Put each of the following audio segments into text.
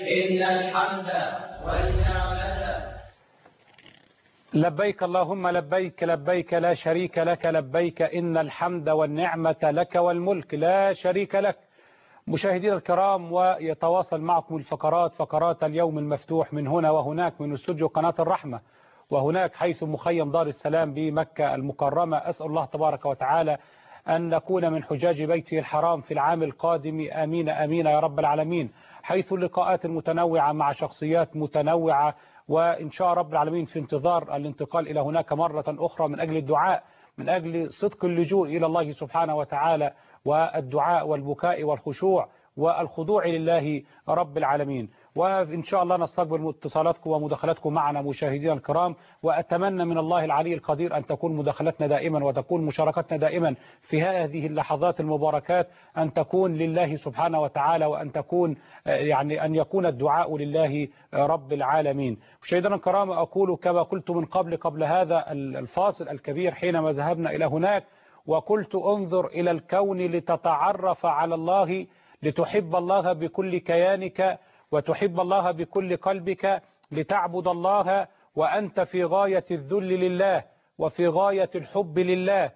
إن الحمد والنعمة. لبيك اللهم لبيك، لبيك لا شريك لك لبيك، إن الحمد والنعمة لك والملك لا شريك لك. مشاهدينا الكرام، ويتواصل معكم الفقرات، فقرات اليوم المفتوح من هنا وهناك من استوديو قناة الرحمة، وهناك حيث مخيم دار السلام بمكة المكرمة. أسأل الله تبارك وتعالى أن نكون من حجاج بيته الحرام في العام القادم، آمين آمين يا رب العالمين، حيث اللقاءات المتنوعة مع شخصيات متنوعة، وإن شاء رب العالمين في انتظار الانتقال إلى هناك مرة أخرى من أجل الدعاء، من أجل صدق اللجوء إلى الله سبحانه وتعالى، والدعاء والبكاء والخشوع والخضوع لله رب العالمين. وإن شاء الله نستقبل اتصالاتكم ومداخلاتكم معنا مشاهدينا الكرام، وأتمنى من الله العلي القدير أن تكون مداخلتنا دائما وتكون مشاركتنا دائما في هذه اللحظات المباركات أن تكون لله سبحانه وتعالى، وأن تكون يعني أن يكون الدعاء لله رب العالمين. مشاهدينا الكرام، أقول كما قلت من قبل هذا الفاصل الكبير حينما ذهبنا إلى هناك، وقلت انظر إلى الكون لتتعرف على الله، لتحب الله بكل كيانك وتحب الله بكل قلبك، لتعبد الله وأنت في غاية الذل لله وفي غاية الحب لله.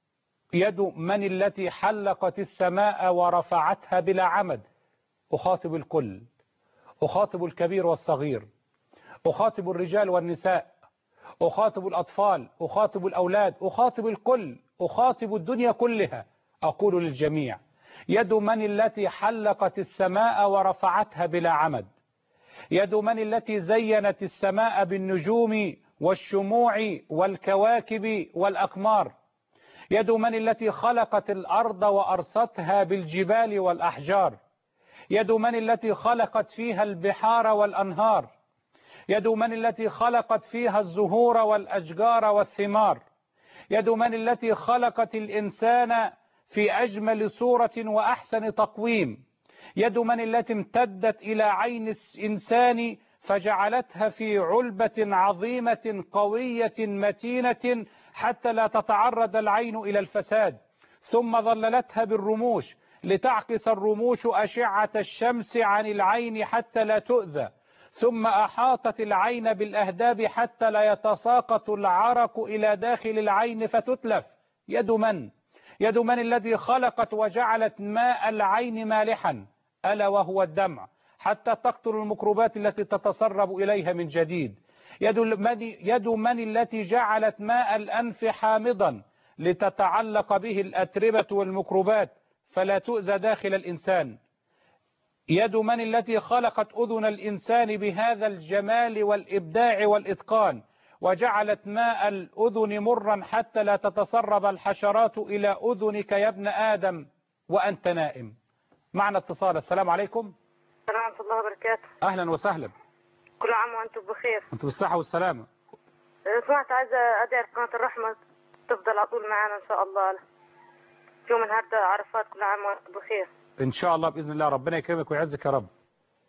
يد من التي حلقت السماء ورفعتها بلا عمد. أخاطب الكل، أخاطب الكبير والصغير، أخاطب الرجال والنساء، أخاطب الأطفال، أخاطب الأولاد، أخاطب الكل، أخاطب الدنيا كلها، أقول للجميع: يد من التي حلقت السماء ورفعتها بلا عمد. يد من التي زينت السماء بالنجوم والشموع والكواكب والأقمار. يد من التي خلقت الأرض وأرستها بالجبال والأحجار. يد من التي خلقت فيها البحار والأنهار. يد من التي خلقت فيها الزهور والأشجار والثمار. يد من التي خلقت الإنسان في أجمل صورة وأحسن تقويم. يد من التي امتدت إلى عين الإنسان فجعلتها في علبة عظيمة قوية متينة حتى لا تتعرض العين إلى الفساد، ثم ظللتها بالرموش لتعكس الرموش أشعة الشمس عن العين حتى لا تؤذى، ثم أحاطت العين بالأهداب حتى لا يتساقط العرق إلى داخل العين فتتلف. يد من؟ يد من الذي خلقت وجعلت ماء العين مالحا ألا وهو الدمع حتى تقتل الميكروبات التي تتسرب إليها من جديد. يد من التي جعلت ماء الأنف حامضا لتتعلق به الأتربة والميكروبات فلا تؤذى داخل الإنسان. يد من التي خلقت أذن الإنسان بهذا الجمال والإبداع والإتقان وجعلت ماء الأذن مرا حتى لا تتسرب الحشرات إلى أذنك يا ابن آدم وأنت نائم. معنا اتصال. السلام عليكم. السلام ورحمة الله وبركاته. أهلا وسهلا. كل عام وأنتم بخير. أنتم بالصحة والسلامة. سمعت عايزة أدعي قناة الرحمة تفضل على طول معنا إن شاء الله. يوم النهارده عرفات، كل عام وأنتم بخير. إن شاء الله بإذن الله، ربنا يكرمك ويعزك يا رب.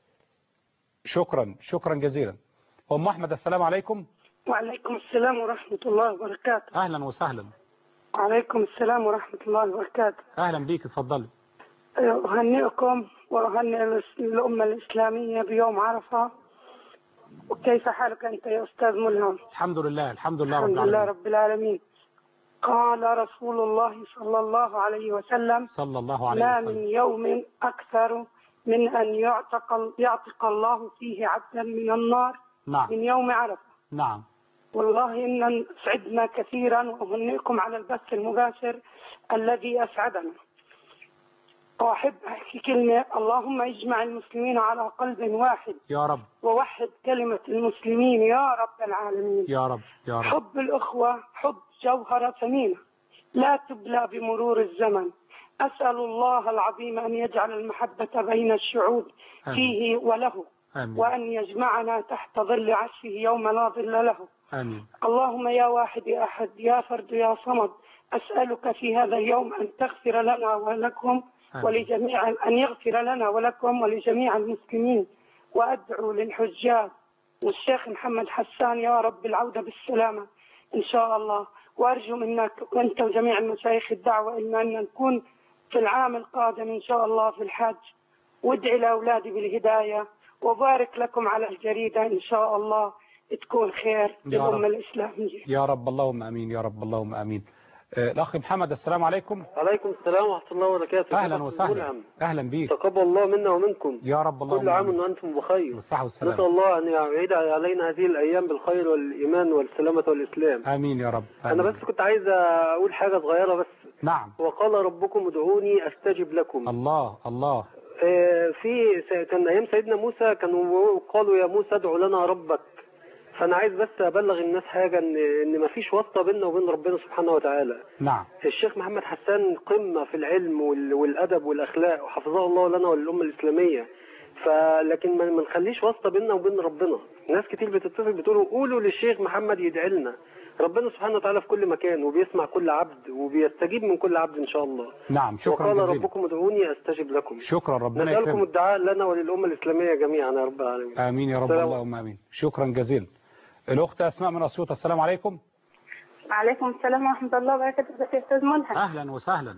شكرا جزيلا. أم أحمد، السلام عليكم. وعليكم السلام ورحمة الله وبركاته. أهلا وسهلا. وعليكم السلام ورحمة الله وبركاته. أهلا بيك، اتفضلي. أهنئكم وأهنئ الأمة الإسلامية بيوم عرفة. وكيف حالك أنت يا أستاذ ملهم؟ الحمد لله الحمد لله رب العالمين. قال رسول الله صلى الله عليه وسلم: ما من يوم أكثر من أن يعتق الله فيه عبدا من النار. نعم. من يوم عرفة. نعم. والله إن سعدنا كثيرا، وأهنئكم على البث المباشر الذي أسعدنا. وأحب أحكي كلمة: اللهم اجمع المسلمين على قلب واحد يا رب، ووحد كلمة المسلمين يا رب العالمين. يا رب يا رب. حب الأخوة حب جوهرة ثمينة لا تبلى بمرور الزمن. أسأل الله العظيم أن يجعل المحبة بين الشعوب فيه وله. آمين. وأن يجمعنا تحت ظل عرشه يوم لا ظل له. آمين. اللهم يا واحد يا أحد يا فرد يا صمد، أسألك في هذا اليوم أن تغفر لنا ولكم ولجميع، أن يغفر لنا ولكم ولجميع المسلمين. وأدعو للحجاج والشيخ محمد حسان يا رب العودة بالسلامة إن شاء الله. وأرجو منك وأنت وجميع المشايخ الدعوة أن نكون في العام القادم إن شاء الله في الحج. وادعي لأولادي بالهداية وبارك لكم على الجريدة إن شاء الله تكون خير للأمة الإسلامية. يا رب اللهم أمين، يا رب اللهم أمين. الأخ محمد، السلام عليكم. عليكم السلام ورحمة الله وبركاته. أهلا وسهلا. أهلا بيك. تقبل الله منا ومنكم. يا رب اللهم كل عام وأنتم بخير. بالصحة والسلامة. نسأل الله أن يعيد علينا هذه الأيام بالخير والإيمان والسلامة والإسلام. آمين يا رب. آمين. أنا بس كنت عايز أقول حاجة صغيرة بس. نعم. وقال ربكم ادعوني أستجب لكم. الله الله. كان أيام سيدنا موسى كانوا قالوا يا موسى ادع لنا ربك. فأنا عايز بس أبلغ الناس حاجة إن مفيش واسطة بيننا وبين ربنا سبحانه وتعالى. نعم. الشيخ محمد حسان قمة في العلم والأدب والأخلاق وحفظه الله لنا وللأمة الإسلامية. لكن ما نخليش واسطة بيننا وبين ربنا. ناس كتير بتتصل بتقولوا قولوا للشيخ محمد يدعي لنا. ربنا سبحانه وتعالى في كل مكان وبيسمع كل عبد وبيستجيب من كل عبد إن شاء الله. نعم. شكرا جزيلا. وقال ربكم ادعوني أستجب لكم. شكرا. ربنا يكرمك. نسألكم يكرمك. الدعاء لنا وللأمة الإسلامية جميعا يا رب العالمين. آمين يا رب اللهم آمين. شكرا جزيلا. الأخت أسماء من أسيوط، السلام عليكم. وعليكم السلام ورحمة الله وبركاته. ازيك يا أستاذ ملهم؟ أهلا وسهلا.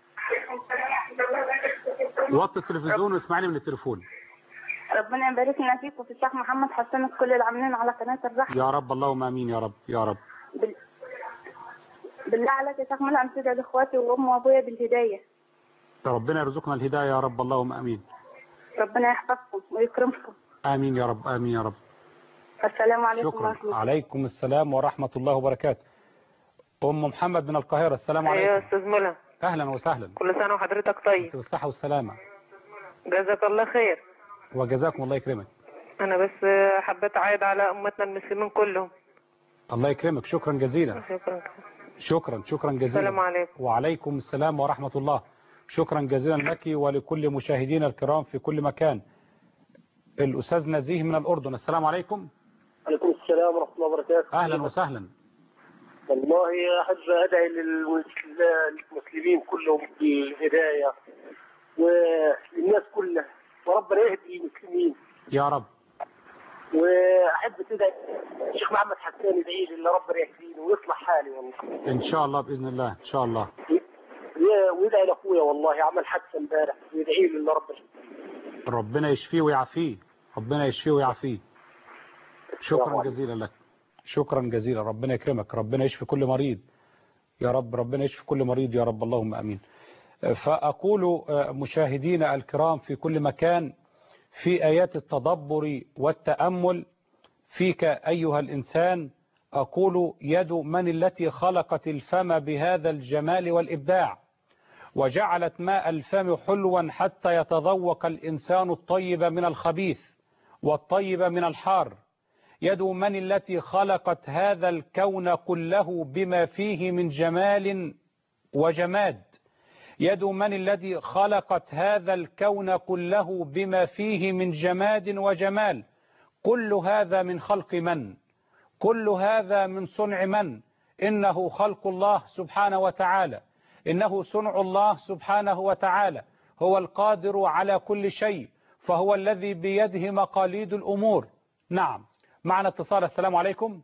وطي التلفزيون واسمعني من التليفون. ربنا يبارك لنا فيك وفي الشيخ محمد حسان كل العاملين على قناة الرحمة. يا رب اللهم آمين. يا رب يا رب. بالله عليك يا شيخ ملهم تدعي لإخواتي وأمي وأبويا بالهداية. ربنا يرزقنا الهداية يا رب اللهم آمين. ربنا يحفظكم ويكرمكم. آمين يا رب. آمين يا رب. السلام عليكم شكرا. ورحمة الله. عليكم السلام ورحمة الله وبركاته. أم محمد من القاهرة، السلام عليكم. أيوة يا أستاذ ملهم. أهلا وسهلا. كل سنة وحضرتك طيب. بالصحة والسلامة. جزاك الله خير. وجزاكم الله يكرمك. أنا بس حبيت أعيد على أمتنا المسلمين كلهم. الله يكرمك. شكرا جزيلا. شكرا جزيلا. السلام عليكم. وعليكم السلام ورحمة الله. شكرا جزيلا لك ولكل مشاهدينا الكرام في كل مكان. الأستاذ نزيه من الأردن، السلام عليكم. عليكم السلام ورحمة الله وبركاته. أهلا وسهلا. والله أحب أدعي للمسلمين كلهم بالهداية والناس كلها وربنا يهدي المسلمين يا رب. وأحب تدعي الشيخ محمد حسان يدعي لي ربنا يهديني ويصلح حالي والله. إن شاء الله بإذن الله إن شاء الله. ويدعي لأخويا والله عمل حادثة امبارح ويدعي لي ربنا يشفيه ويعافيه. ربنا يشفيه ويعافيه. شكرا جزيلا لك. شكرا جزيلا. ربنا يكرمك. ربنا يشفي كل مريض يا رب. ربنا يشفي كل مريض يا رب اللهم أمين. فأقول مشاهدينا الكرام في كل مكان في آيات التدبر والتأمل فيك أيها الإنسان، أقول يد من التي خلقت الفم بهذا الجمال والإبداع وجعلت ماء الفم حلوا حتى يتذوق الإنسان الطيب من الخبيث والطيب من الحار. يد من التي خلقت هذا الكون كله بما فيه من جمال وجماد. يد من الذي خلقت هذا الكون كله بما فيه من جماد وجمال. كل هذا من خلق من؟ كل هذا من صنع من؟ إنه خلق الله سبحانه وتعالى. إنه صنع الله سبحانه وتعالى. هو القادر على كل شيء، فهو الذي بيده مقاليد الأمور. نعم. معنا اتصال. السلام عليكم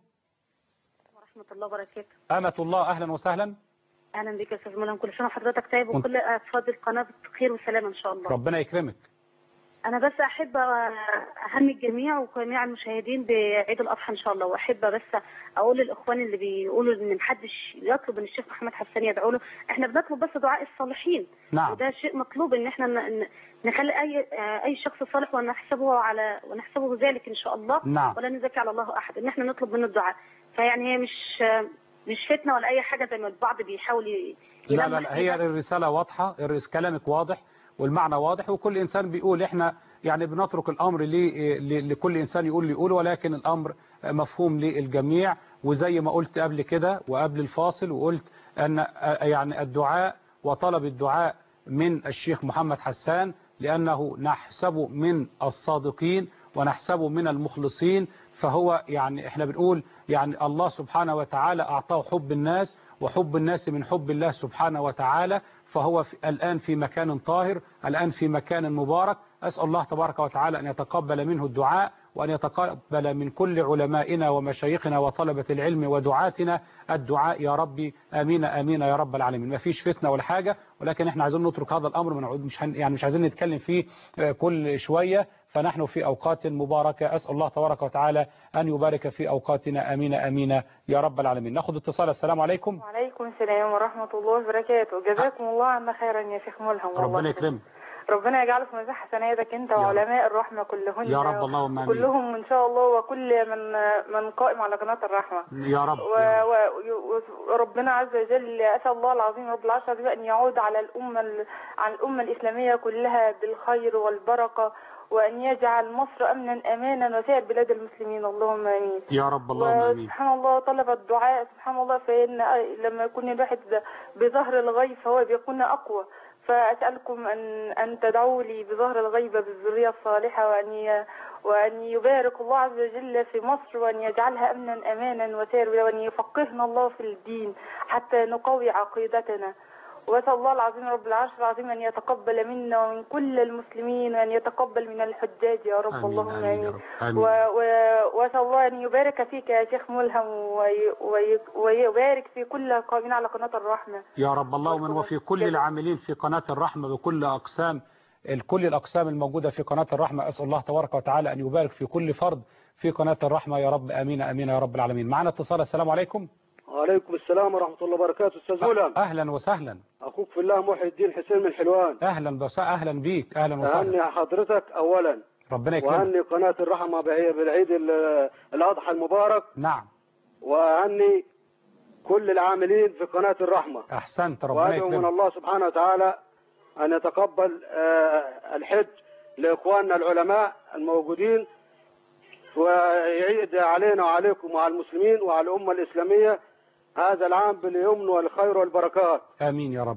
ورحمة الله وبركاته. أمة الله، أهلا وسهلا. أهلا بك يا أستاذ ملهم. كل سنة وحضرتك طيب وكل أفراد القناة بخير وسلامة إن شاء الله. ربنا يكرمك. أنا بس أحب أهني الجميع وجميع المشاهدين بعيد الأضحى إن شاء الله. وأحب بس أقول للإخوان اللي بيقولوا إن محدش يطلب إن الشيخ محمد حسان يدعو له، إحنا بنطلب بس دعاء الصالحين. نعم. وده شيء مطلوب إن إحنا نخلي أي شخص صالح ونحسبه ذلك إن شاء الله. نعم. ولا نزكي على الله أحد، إن إحنا نطلب منه الدعاء. فيعني هي مش فتنة ولا أي حاجة زي ما البعض بيحاول لا هي الرسالة واضحة، كلامك واضح والمعنى واضح، وكل إنسان بيقول إحنا يعني بنترك الأمر لكل إنسان يقول اللي يقوله، ولكن الأمر مفهوم للجميع. وزي ما قلت قبل كده وقبل الفاصل وقلت أن يعني الدعاء وطلب الدعاء من الشيخ محمد حسان لأنه نحسبه من الصادقين ونحسبه من المخلصين. فهو يعني احنا بنقول يعني الله سبحانه وتعالى أعطاه حب الناس، وحب الناس من حب الله سبحانه وتعالى. فهو الآن في مكان طاهر، الآن في مكان مبارك. أسأل الله تبارك وتعالى أن يتقبل منه الدعاء، وأن يتقبل من كل علمائنا ومشايخنا وطلبة العلم ودعاتنا الدعاء يا ربي. آمين آمين يا رب العالمين. ما فيش فتنة ولا حاجة، ولكن احنا عايزين نترك هذا الأمر، مش عايزين نتكلم فيه كل شوية. فنحن في أوقات مباركة. أسأل الله تبارك وتعالى أن يبارك في أوقاتنا. أمين أمين يا رب العالمين. نأخذ اتصال. السلام عليكم. وعليكم السلام ورحمة الله وبركاته. جزاكم الله عنا خيرا يا شيخ ملهم. ربنا يكرمك. ربنا يجعله في مزاح حسناتك انت وعلماء الرحمة كلهن يا رب. اللهم امين. كلهم ان شاء الله، وكل من قائم على قناة الرحمة يا رب. وربنا عز وجل اسال الله العظيم رب العرش العظيم ان يعود على الامة الاسلامية كلها بالخير والبركة، وأن يجعل مصر أمنا أمانا وسائر بلاد المسلمين. اللهم آمين يا رب. اللهم آمين. سبحان الله، طلب الدعاء سبحان الله، فإن لما يكون الواحد بظهر الغيب فهو بيكون أقوى. فأسألكم أن تدعوا لي بظهر الغيب بالذرية الصالحة، وأن يبارك الله عز وجل في مصر، وأن يجعلها أمنا أمانا وسائر، وأن يفقهنا الله في الدين حتى نقوي عقيدتنا. وأسأل الله العظيم رب العرش العظيم أن يتقبل منا ومن كل المسلمين، وأن يتقبل من الحجاج يا رب. آمين. اللهم آمين. وأسأل الله أن يبارك فيك يا شيخ ملهم، ويبارك في كل القائمين على قناة الرحمة يا رب. اللهم وفي كل العاملين في قناة الرحمة بكل كل الأقسام الموجودة في قناة الرحمة. أسأل الله تبارك وتعالى أن يبارك في كل فرد في قناة الرحمة يا رب. أمين أمين يا رب العالمين. معنا اتصال. السلام عليكم. وعليكم السلام ورحمة الله وبركاته. أستاذ ملهم. أهلا وسهلا. أخوك في الله محي الدين حسين من حلوان. أهلا بيك. أهلا وسهلا. أهني حضرتك أولا. ربنا يكرمك. وأهني قناة الرحمة بالعيد الأضحى المبارك. نعم. وأهني كل العاملين في قناة الرحمة. أحسنت. ربنا يكرمك. وأدعو من الله سبحانه وتعالى أن يتقبل الحج لإخواننا العلماء الموجودين، ويعيد علينا وعليكم وعلى المسلمين وعلى الأمة الإسلامية هذا العام باليمن والخير والبركات. آمين يا رب.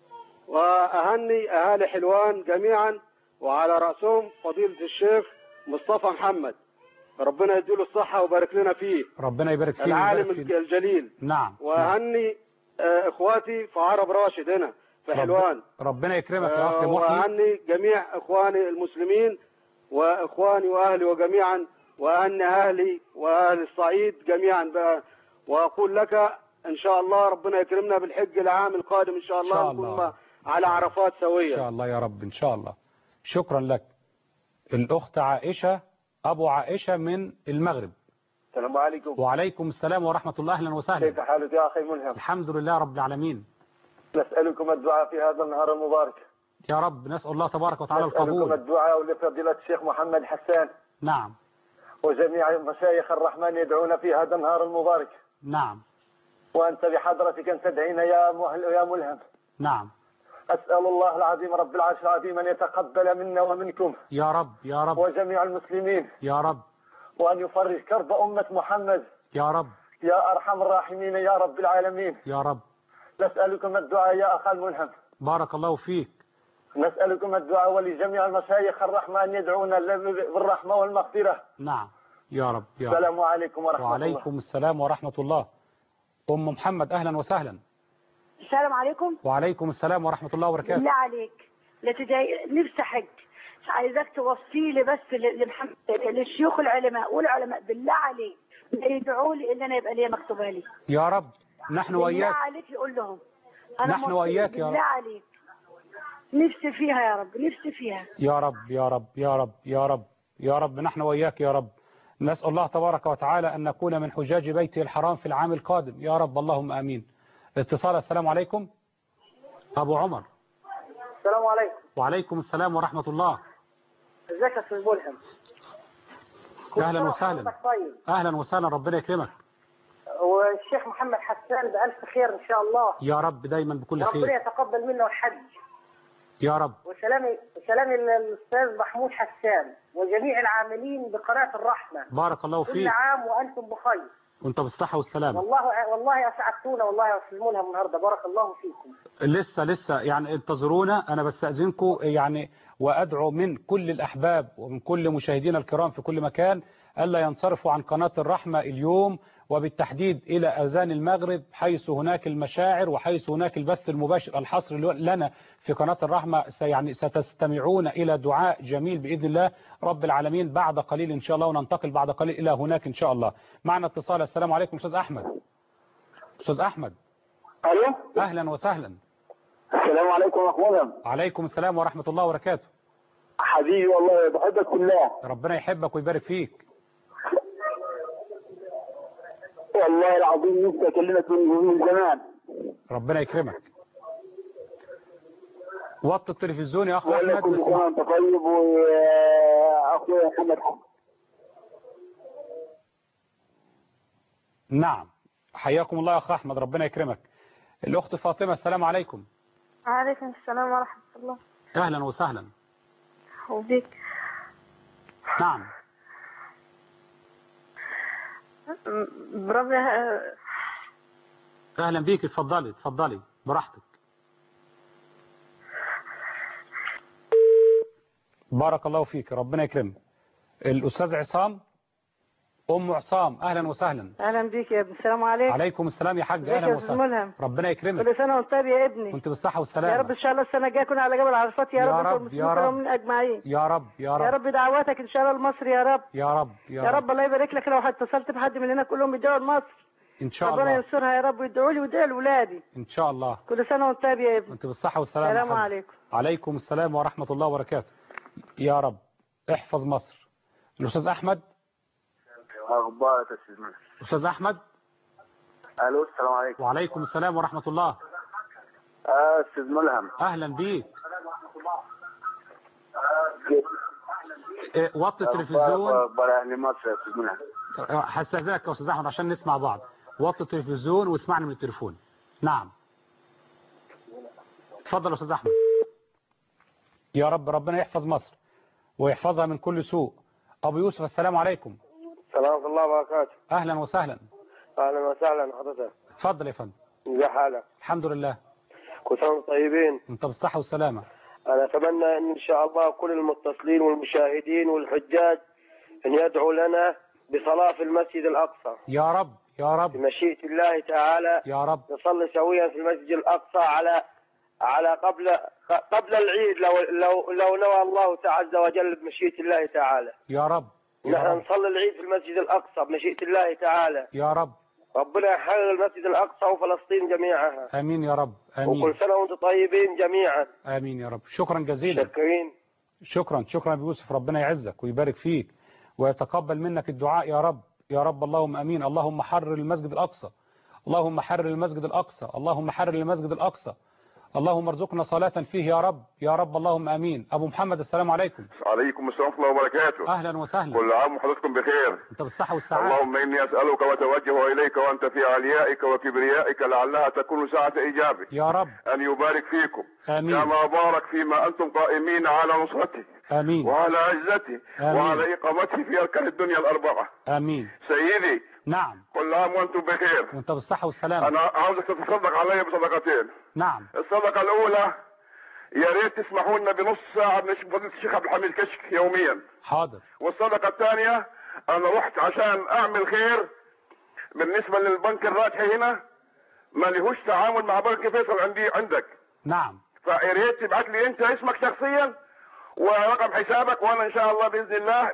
وأهني أهالي حلوان جميعا، وعلى رأسهم فضيلة الشيخ مصطفى محمد، ربنا يديله الصحة ويبارك لنا فيه. ربنا يبارك فيه. العالم الجليل. نعم. وأهني إخواتي في عرب راشد هنا في حلوان. ربنا يكرمك يا أخي محي. وأهني جميع إخواني المسلمين وإخواني وأهلي وجميعا، وأهني أهلي وأهل الصعيد جميعا بقى. وأقول لك إن شاء الله ربنا يكرمنا بالحج العام القادم إن شاء الله نكون على عرفات سوية إن شاء الله يا رب. إن شاء الله. شكرا لك. الأخت عائشة أبو عائشة من المغرب. السلام عليكم. وعليكم السلام ورحمة الله. أهلا وسهلا. كيف حالك يا أخي ملهم؟ الحمد لله رب العالمين. نسألكم الدعاء في هذا النهار المبارك. يا رب. نسأل الله تبارك وتعالى القبول. نسألكم الدعاء لفضيلة الشيخ محمد حسان. نعم. وجميع مشايخ الرحمن يدعون في هذا النهار المبارك. نعم. وأنت بحضرتك أن تدعينا يا ملهم. نعم. أسأل الله العظيم رب العرش العظيم أن يتقبل منا ومنكم يا رب. يا رب. وجميع المسلمين يا رب. وأن يفرج كرب أمة محمد يا رب. يا أرحم الراحمين يا رب العالمين. يا رب. نسألكم الدعاء يا أخي الملهم. بارك الله فيك. نسألكم الدعاء ولجميع المشايخ الرحمن يدعون بالرحمة والمغفرة. نعم. يا رب. يا السلام عليكم ورحمة الله. وعليكم السلام ورحمة الله. أم محمد أهلا وسهلا. السلام عليكم. وعليكم السلام ورحمة الله وبركاته. بالله عليك نفسي حج، عايزك توصي لي بس للشيوخ العلماء والعلماء بالله عليك يدعوا لي ان انا يبقى لي مكتوبه لي. يا رب. نحن وإياك. بالله عليك يقول لهم نحن وإياك يا رب. بالله عليك نفسي فيها يا رب، نفسي فيها يا رب. يا رب. يا رب. يا رب. يا رب. نحن وإياك يا رب. نسأل الله تبارك وتعالى أن نكون من حجاج بيته الحرام في العام القادم يا رب. اللهم آمين. اتصال. السلام عليكم. أبو عمر. السلام عليكم. وعليكم السلام ورحمة الله. ازيك يا استاذ ملهم؟ أهلا وسهلا. طيب. أهلا وسهلا. ربنا يكرمك. والشيخ محمد حسان بألف خير إن شاء الله. يا رب دايما بكل خير. ربنا يتقبل منا الحج. يا رب. وسلامي للأستاذ محمود حسان وجميع العاملين بقناة الرحمة. بارك الله فيك. كل عام وأنتم بخير. وأنت بالصحة والسلامة. والله أسعدتونا والله يا أستاذ ملهم النهارده، بارك الله فيكم. لسه يعني انتظرونا. أنا بستأذنكم يعني، وأدعو من كل الأحباب ومن كل مشاهدينا الكرام في كل مكان ألا ينصرفوا عن قناة الرحمة اليوم، وبالتحديد إلى أذان المغرب، حيث هناك المشاعر وحيث هناك البث المباشر الحصر لنا في قناة الرحمة. يعني ستستمعون إلى دعاء جميل بإذن الله رب العالمين بعد قليل إن شاء الله، وننتقل بعد قليل إلى هناك إن شاء الله. معنا اتصال. السلام عليكم أستاذ أحمد. أستاذ أحمد. ألو. أهلا وسهلا. السلام عليكم ورحمة الله. عليكم السلام ورحمة الله وبركاته. حبيبي والله بحبك بالله. ربنا يحبك ويبارك فيك. والله العظيم نفسي اكلمك من زمان. ربنا يكرمك. وطي التلفزيون يا اخ بقول لك احمد. كل سنه وانت طيب واخويا محمد حسن. نعم حياكم الله يا اخ احمد، ربنا يكرمك. الاخت فاطمه السلام عليكم. وعليكم السلام ورحمة الله. اهلا وسهلا. وبيك. نعم. بربي. اهلا بيك، اتفضلي اتفضلي براحتك. بارك الله فيك، ربنا يكرمك. الاستاذ عصام، ام عصام، اهلا وسهلا. اهلا بيك يا ابني. السلام عليكم. عليكم السلام يا حاج، اهلا وسهلا. ربنا يكرمك. كل سنه وانت طيب يا ابني. وانت بالصحه والسلامه. يا رب ان شاء الله السنه الجايه اكون على جبل عرفات يا رب، والمسلمين كلهم اجمعين. يا رب يا رب. يا رب دعواتك ان شاء الله لمصر يا رب. يا رب يا رب. الله يبارك لك. لو اتصلت بحد مننا كلهم بيدعوا لمصر ان شاء الله. ربنا ينصرها يا رب، ويدعوا لي ويدعوا لاولادي ان شاء الله. كل سنه وانت طيب يا ابني. وانت بالصحه والسلامه. السلام عليكم. عليكم السلام ورحمه الله وبركاته. يا رب احفظ مصر. الاستاذ احمد. اخبارك يا استاذ ملهم؟ استاذ احمد. الو السلام عليكم. وعليكم السلام ورحمه الله. استاذ ملهم. اهلا بيك. وطي التلفزيون. اخبار اهل مصر يا استاذ ملهم؟ هستاذنك يا استاذ احمد عشان نسمع بعض. وطي التلفزيون واسمعني من التليفون. نعم اتفضل يا استاذ احمد. يا رب ربنا يحفظ مصر ويحفظها من كل سوء. ابو يوسف السلام عليكم. السلام ورحمة الله وبركاته. اهلا وسهلا. اهلا وسهلا حضرتك. اتفضل يا فندم. ازي حالك؟ الحمد لله. كل سنة وانتم طيبين. انت بالصحة والسلامة. انا اتمنى ان شاء الله كل المتصلين والمشاهدين والحجاج ان يدعوا لنا بصلاة في المسجد الاقصى. يا رب يا رب. بمشيئة الله تعالى. يا رب. نصلي سويا في المسجد الاقصى على قبل العيد لو نوى الله عز وجل بمشيئة الله تعالى. يا رب. نحن نصلي العيد في المسجد الأقصى بمشيئة الله تعالى. يا رب. ربنا يحرر المسجد الأقصى وفلسطين جميعها. آمين يا رب. آمين. وكل سنة وانتم طيبين جميعا. آمين يا رب. شكرا جزيلا. شكرين. شكرا أبو يوسف، ربنا يعزك ويبارك فيك ويتقبل منك الدعاء يا رب يا رب. اللهم آمين. اللهم حرر المسجد الأقصى، اللهم حرر المسجد الأقصى، اللهم حرر المسجد الأقصى، اللهم ارزقنا صلاة فيه يا رب يا رب. اللهم امين. ابو محمد السلام عليكم. وعليكم السلام ورحمه الله وبركاته. اهلا وسهلا. كل عام وحضرتكم بخير. انت بالصحه والسعاده. اللهم اني اسالك واتوجه اليك وانت في عليائك وكبريائك لعلها تكون ساعه اجابه يا رب. ان يبارك فيكم. امين. كما بارك فيما انتم قائمين على نصرته. امين. وعلى عزته. آمين. وعلى اقامته في اركان الدنيا الاربعه. امين. سيدي. نعم. كل عام وانتم بخير. وانت بالصحه والسلامه. انا عاوزك تتصدق علي بصدقتين. نعم. الصدقه الاولى يا ريت تسمحوا لنا بنص ساعه من فضيله الشيخ عبد الحميد كشك يوميا. حاضر. والصدقه الثانيه انا رحت عشان اعمل خير بالنسبه للبنك الراجحي هنا ما لهوش تعامل مع بنك فيصل عندك. نعم. فيا ريت تبعت لي انت اسمك شخصيا ورقم حسابك وانا ان شاء الله باذن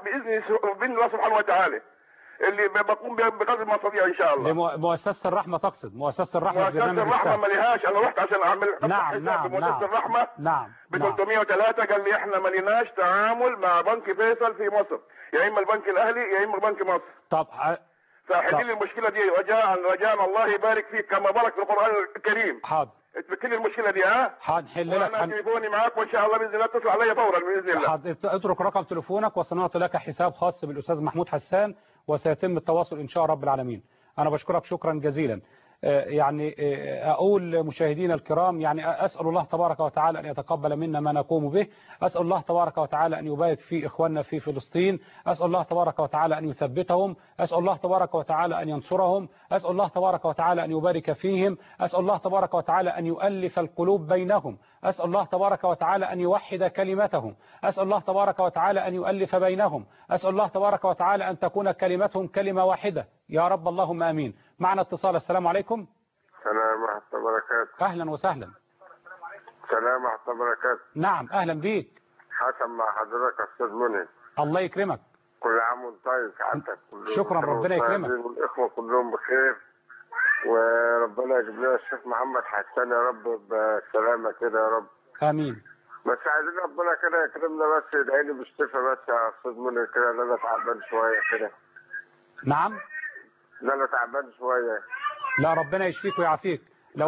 الله سبحانه وتعالى اللي بقوم بقدر ما استطيع ان شاء الله. مؤسسه الرحمه تقصد؟ مؤسسه الرحمه. مؤسسه الرحمه ما لهاش. انا رحت عشان اعمل نعم بمؤسسه الرحمه. نعم. ب 303 قال لي احنا ما لناش تعامل مع بنك فيصل في مصر، يا اما البنك الاهلي يا اما بنك مصر. طب فحل لي المشكله دي رجاء الله يبارك فيك كما بارك في القران الكريم. حاضر. اترك لي المشكله دي. ها هنحل لك. انا تليفوني معاك وان شاء الله باذن الله اتصل علي فورا باذن الله. حاضر. اترك رقم تليفونك وسنعطي لك حساب خاص بالاستاذ محمود حسان وسيتم التواصل ان شاء رب العالمين. انا بشكرك شكرا جزيلا. يعني أقول مشاهدينا الكرام يعني أسأل الله تبارك وتعالى أن يتقبل منا ما نقوم به. أسأل الله تبارك وتعالى أن يبارك في إخواننا في فلسطين. أسأل الله تبارك وتعالى أن يثبتهم. أسأل الله تبارك وتعالى أن ينصرهم. أسأل الله تبارك وتعالى أن يبارك فيهم. أسأل الله تبارك وتعالى أن يؤلف القلوب بينهم. أسأل الله تبارك وتعالى أن يوحد كلمتهم. أسأل الله تبارك وتعالى أن يؤلف بينهم. أسأل الله تبارك وتعالى أن تكون كلمتهم كلمة واحدة يا رب. اللهم آمين. معنا اتصال. السلام عليكم. السلام ورحمة الله وبركاته. أهلا وسهلا. السلام ورحمة الله وبركاته. نعم أهلا بيك. حسن مع حضرتك أستاذ منى. الله يكرمك. كل عام وانت طيب سعادتك. شكرا ربنا يكرمك. والإخوة كلهم بخير وربنا يجيب لنا الشيخ محمد حسان يا رب بسلامة كده يا رب. آمين. بس عايزين ربنا كده يكرمنا، بس يدعي لي بالشفاء بس يا استاذ منى كده، ان انا تعبان شويه كده. نعم. ان انا تعبان شويه. لا ربنا يشفيك ويعافيك. لو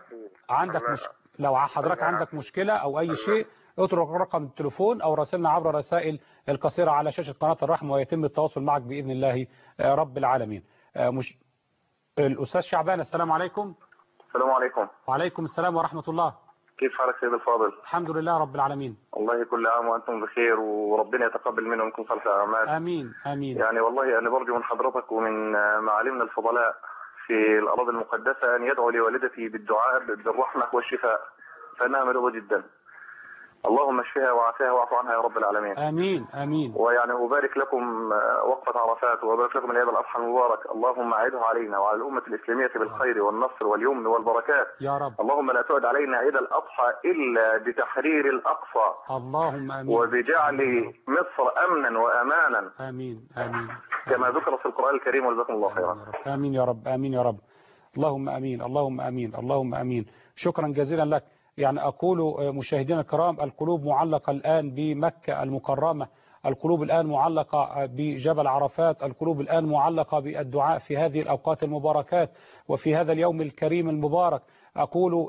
لو حضرتك عندك مشكلة او اي شيء اترك رقم التليفون او راسلنا عبر الرسائل القصيرة على شاشة قناة الرحمة ويتم التواصل معك بإذن الله رب العالمين. الأستاذ شعبان، السلام عليكم. السلام عليكم. وعليكم السلام ورحمة الله. كيف حالك سيد الفاضل؟ الحمد لله رب العالمين. والله كل عام وأنتم بخير وربنا يتقبل منا ومنكم صالح الأعمال. آمين آمين. يعني والله أنا برجو من حضرتك ومن معالمنا الفضلاء في الأراضي المقدسة أن يدعو لوالدتي بالدعاء بالرحمة والشفاء، فإنها مريضة جدا. اللهم اشفها وعافها واعف عنها يا رب العالمين. آمين آمين. ويعني أبارك لكم وقفة عرفات وأبارك لكم عيد الأضحى المبارك، اللهم أعده علينا وعلى الأمة الإسلامية بالخير والنصر واليمن والبركات يا رب. اللهم لا تعد علينا عيد الأضحى إلا بتحرير الأقصى، اللهم آمين. وبجعل مصر أمنا وأمانا. آمين آمين. كما ذكر في القرآن الكريم، وجزاكم الله خيرا. آمين يا رب آمين يا رب. اللهم آمين اللهم آمين اللهم آمين. شكرا جزيلا لك. يعني أقول مشاهدينا الكرام، القلوب معلقة الآن بمكة المكرمة، القلوب الآن معلقة بجبل عرفات، القلوب الآن معلقة بالدعاء في هذه الأوقات المباركات وفي هذا اليوم الكريم المبارك. أقول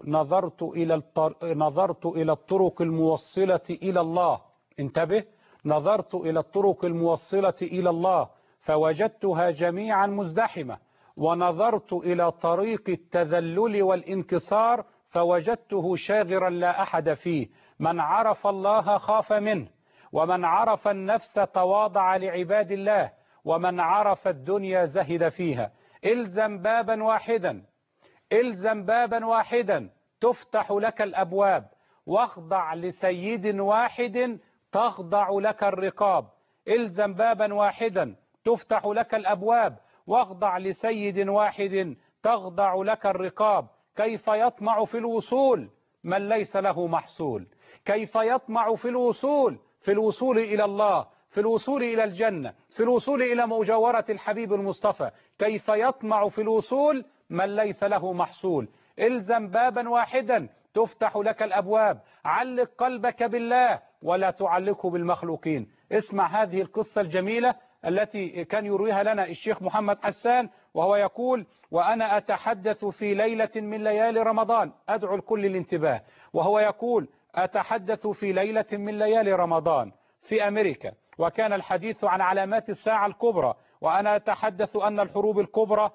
نظرت إلى الطرق الموصلة إلى الله، انتبه، نظرت إلى الطرق الموصلة إلى الله فوجدتها جميعا مزدحمة، ونظرت إلى طريق التذلل والانكسار فوجدته شاغرا لا أحد فيه. من عرف الله خاف منه، ومن عرف النفس تواضع لعباد الله، ومن عرف الدنيا زهد فيها. إلزم بابا واحدا، إلزم بابا واحدا تفتح لك الأبواب، واخضع لسيد واحد تخضع لك الرقاب. إلزم بابا واحدا تفتح لك الأبواب، واخضع لسيد واحد تخضع لك الرقاب. كيف يطمع في الوصول من ليس له محصول؟ كيف يطمع في الوصول إلى الله، في الوصول إلى الجنة، في الوصول إلى مجاورة الحبيب المصطفى؟ كيف يطمع في الوصول من ليس له محصول؟ إلزم بابا واحدا تفتح لك الأبواب، علق قلبك بالله ولا تعلقه بالمخلوقين. اسمع هذه القصة الجميلة التي كان يرويها لنا الشيخ محمد حسان، وهو يقول: وأنا أتحدث في ليلة من ليالي رمضان، أدعو الكل الانتباه، وهو يقول: أتحدث في ليلة من ليالي رمضان في أمريكا، وكان الحديث عن علامات الساعة الكبرى، وأنا أتحدث أن الحروب الكبرى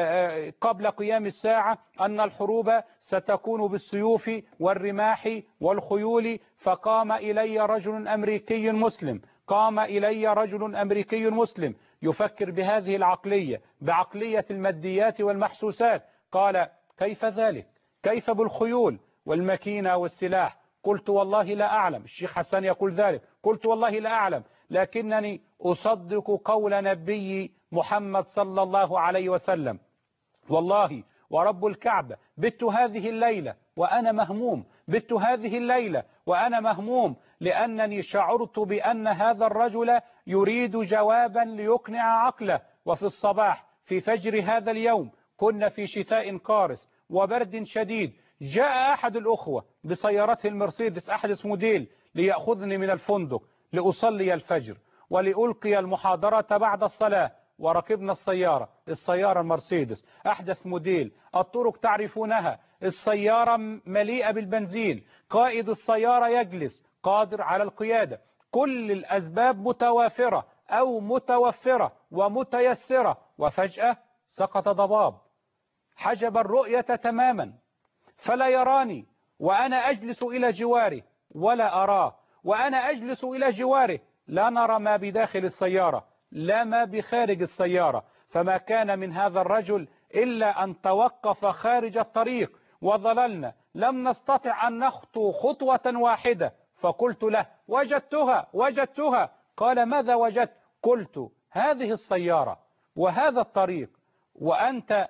قبل قيام الساعة، أن الحروب ستكون بالسيوف والرماح والخيول. فقام إلي رجل أمريكي مسلم، قام إلي رجل أمريكي مسلم يفكر بهذه العقلية، بعقلية الماديات والمحسوسات. قال: كيف ذلك؟ كيف بالخيول والمكينة والسلاح؟ قلت: والله لا أعلم. الشيخ حسان يقول ذلك. قلت: والله لا أعلم، لكنني أصدق قول نبي محمد صلى الله عليه وسلم. والله ورب الكعبة بت هذه الليلة وأنا مهموم، بت هذه الليلة وأنا مهموم، لأنني شعرت بأن هذا الرجل يريد جوابا ليقنع عقله. وفي الصباح في فجر هذا اليوم كنا في شتاء قارس وبرد شديد، جاء أحد الأخوة بسيارته المرسيدس أحدث موديل ليأخذني من الفندق لأصلي الفجر ولألقي المحاضرة بعد الصلاة، وركبنا السيارة المرسيدس أحدث موديل، الطرق تعرفونها، السيارة مليئة بالبنزين، قائد السيارة يجلس قادر على القيادة، كل الأسباب متوافرة أو متوفرة ومتيسرة. وفجأة سقط ضباب حجب الرؤية تماما، فلا يراني، وأنا أجلس إلى جواره ولا أراه، وأنا أجلس إلى جواره لا نرى ما بداخل السيارة لا ما بخارج السيارة. فما كان من هذا الرجل إلا أن توقف خارج الطريق، وظللنا لم نستطع أن نخطو خطوة واحدة. فقلت له: وجدتها. قال: ماذا وجدت؟ قلت: هذه السيارة وهذا الطريق، وأنت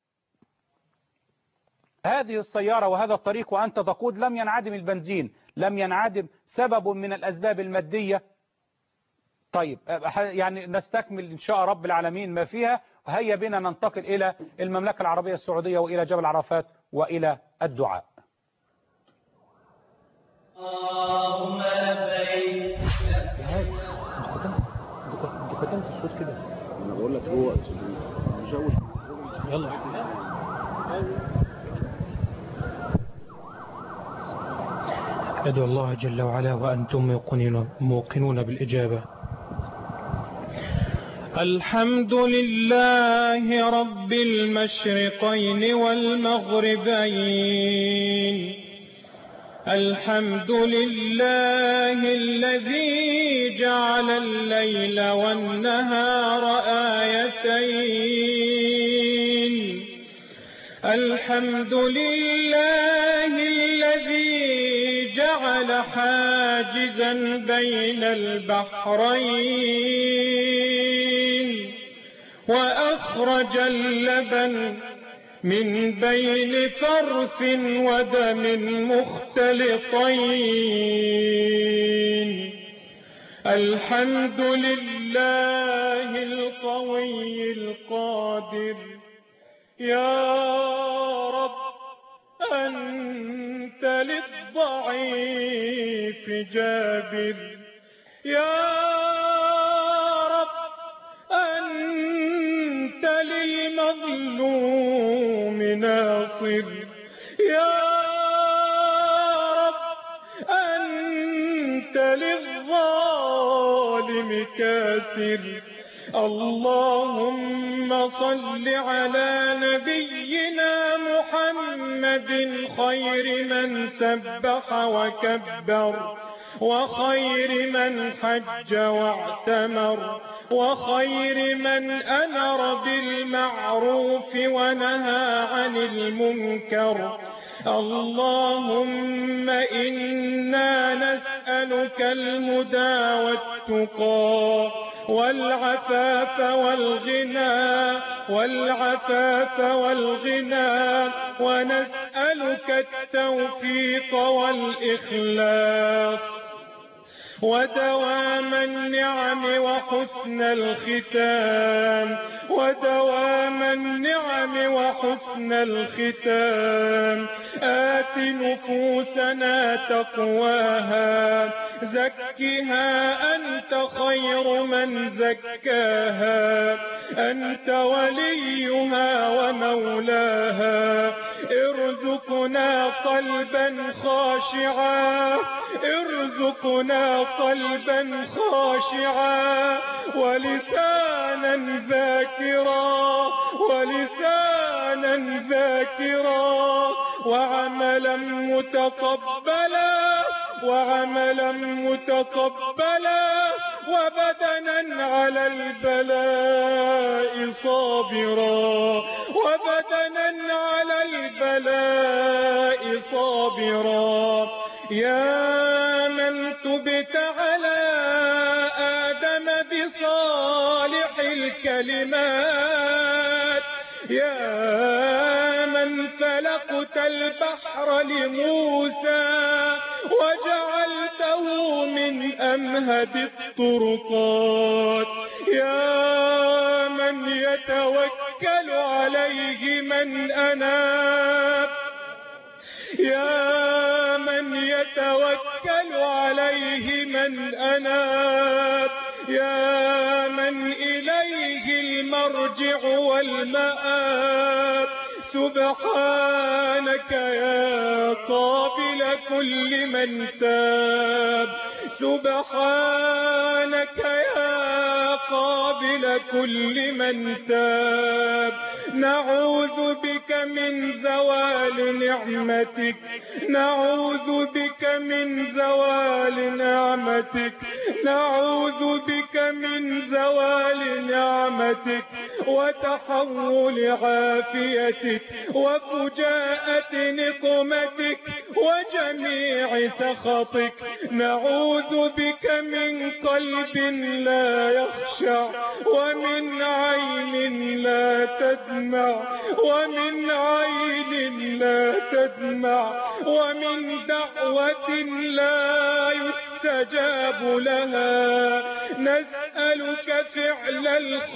هذه السيارة وهذا الطريق وأنت تقود. لم ينعدم البنزين، لم ينعدم سبب من الأسباب المادية. طيب يعني نستكمل إن شاء رب العالمين ما فيها. هيا بنا ننتقل إلى المملكة العربية السعودية وإلى جبل عرفات وإلى الدعاء. اللهم لبيك. انت كتمت الصوت كده. انا بقول لك هو مشوش. يلا ادعو الله جل وعلا وأنتم موقنون بالإجابة. الحمد لله رب المشرقين والمغربين. الحمد لله الذي جعل الليل والنهار آيتين. الحمد لله الذي جعل حاجزا بين البحرين وأخرج اللبن من بين فرث ودم مختلطين. الحمد لله القوي القادر. يا رب أنت للضعيف جابر. يا رب أنت للمظلوم ناصر. يا رب أنت للظالم كاسر. اللهم صل على نبينا محمد خير من سبح وكبر وخير من حج واعتمر وخير من أمر بالمعروف ونهى عن المنكر. اللهم إنا نسألك الهدى والتقى والعفاف والغنى ونسألك التوفيق والإخلاص ودوام النعم وحسن الختام. آت نفوسنا تقواها زكها أنت خير من زكاها. أنت وليها ومولاها. ارزقنا قلبا خاشعا ولسانا ذاكرا وعملا متقبلا وبدنا على البلاء صابرا. يا من تبت على آدم بصالح الكلمات. يا من فلقت البحر لموسى وجعلته من أمهد الطرقات. يا من يتوكل عليه من أناب. يا من يتوكل عليه من أناب. يا من إليه المرجع والمآب. سبحانك يا قابل كل من تاب. سبحانك يا قابل كل من تاب. نعوذ بك من زوال نعمتك. نعوذ بك من زوال نعمتك. نعوذ بك من زوال نعمتك وتحول عافيتك وفجاءة نقمتك وجميع سخطك. نعوذ بك من قلب لا يخشع ومن عين لا تدمع ومن عين لا تدمع ومن دعوة لا يستجاب لها. نسألك فعل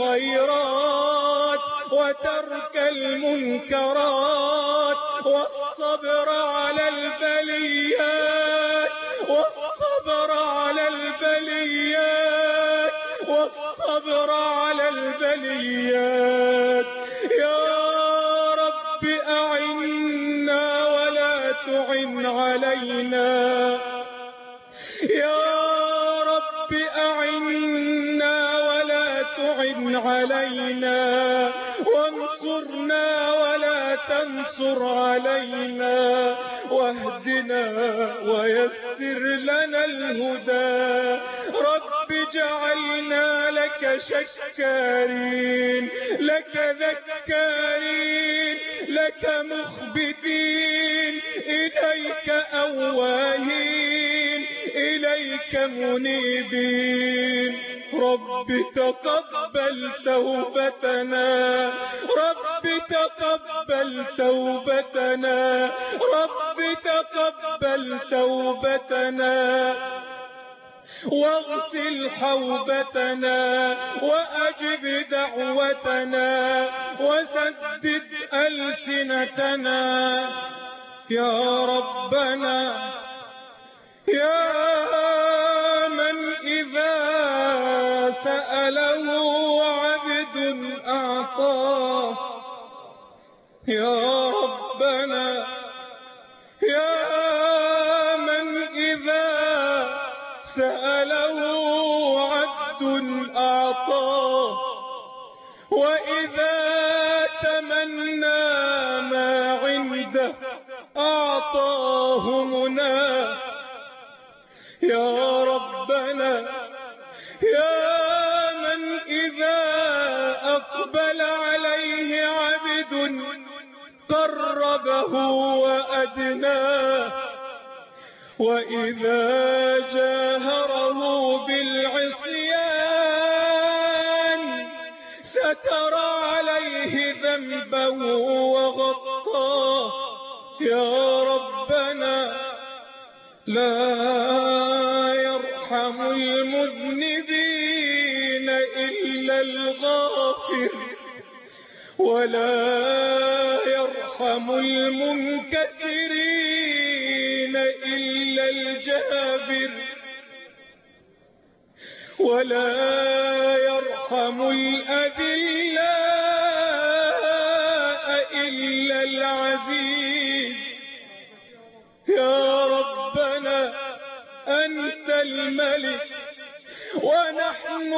الخيرات وترك المنكرات والصبر على البليات والصبر على البليات والصبر على البليات. يا رب أعنا ولا تعن علينا، يا رب أعنا ولا تعن علينا، وانصرنا ولا تنصر علينا، واهدنا ويسر لنا الهدى. رب اجعلنا لك شكارين، لك ذكارين، لك مخبتين، إليك أواهين، إليك منيبين. رب تقبل توبتنا، رب تقبل توبتنا، رب تقبل توبتنا، واغسل حوبتنا، وأجب دعوتنا، وسدد ألسنتنا. يا ربنا يا من إذا سأله عبد أعطاه، يا ربنا يا من إذا سأله عبد أعطاه، وإذا تمنى ما عنده أعطاه مناه. يا ربنا يا من إذا أقبل عليه عبد قربه وأدناه، وإذا جاهره بالعصيان ستر عليه ذنبه وغطاه. يا ربنا لا يرحم المذنبين إلا الغافر، ولا يرحم المنكسرين إلا الجابر، ولا يرحم الأذلاء إلا العزيز. يا ربنا أنت الملك ونحن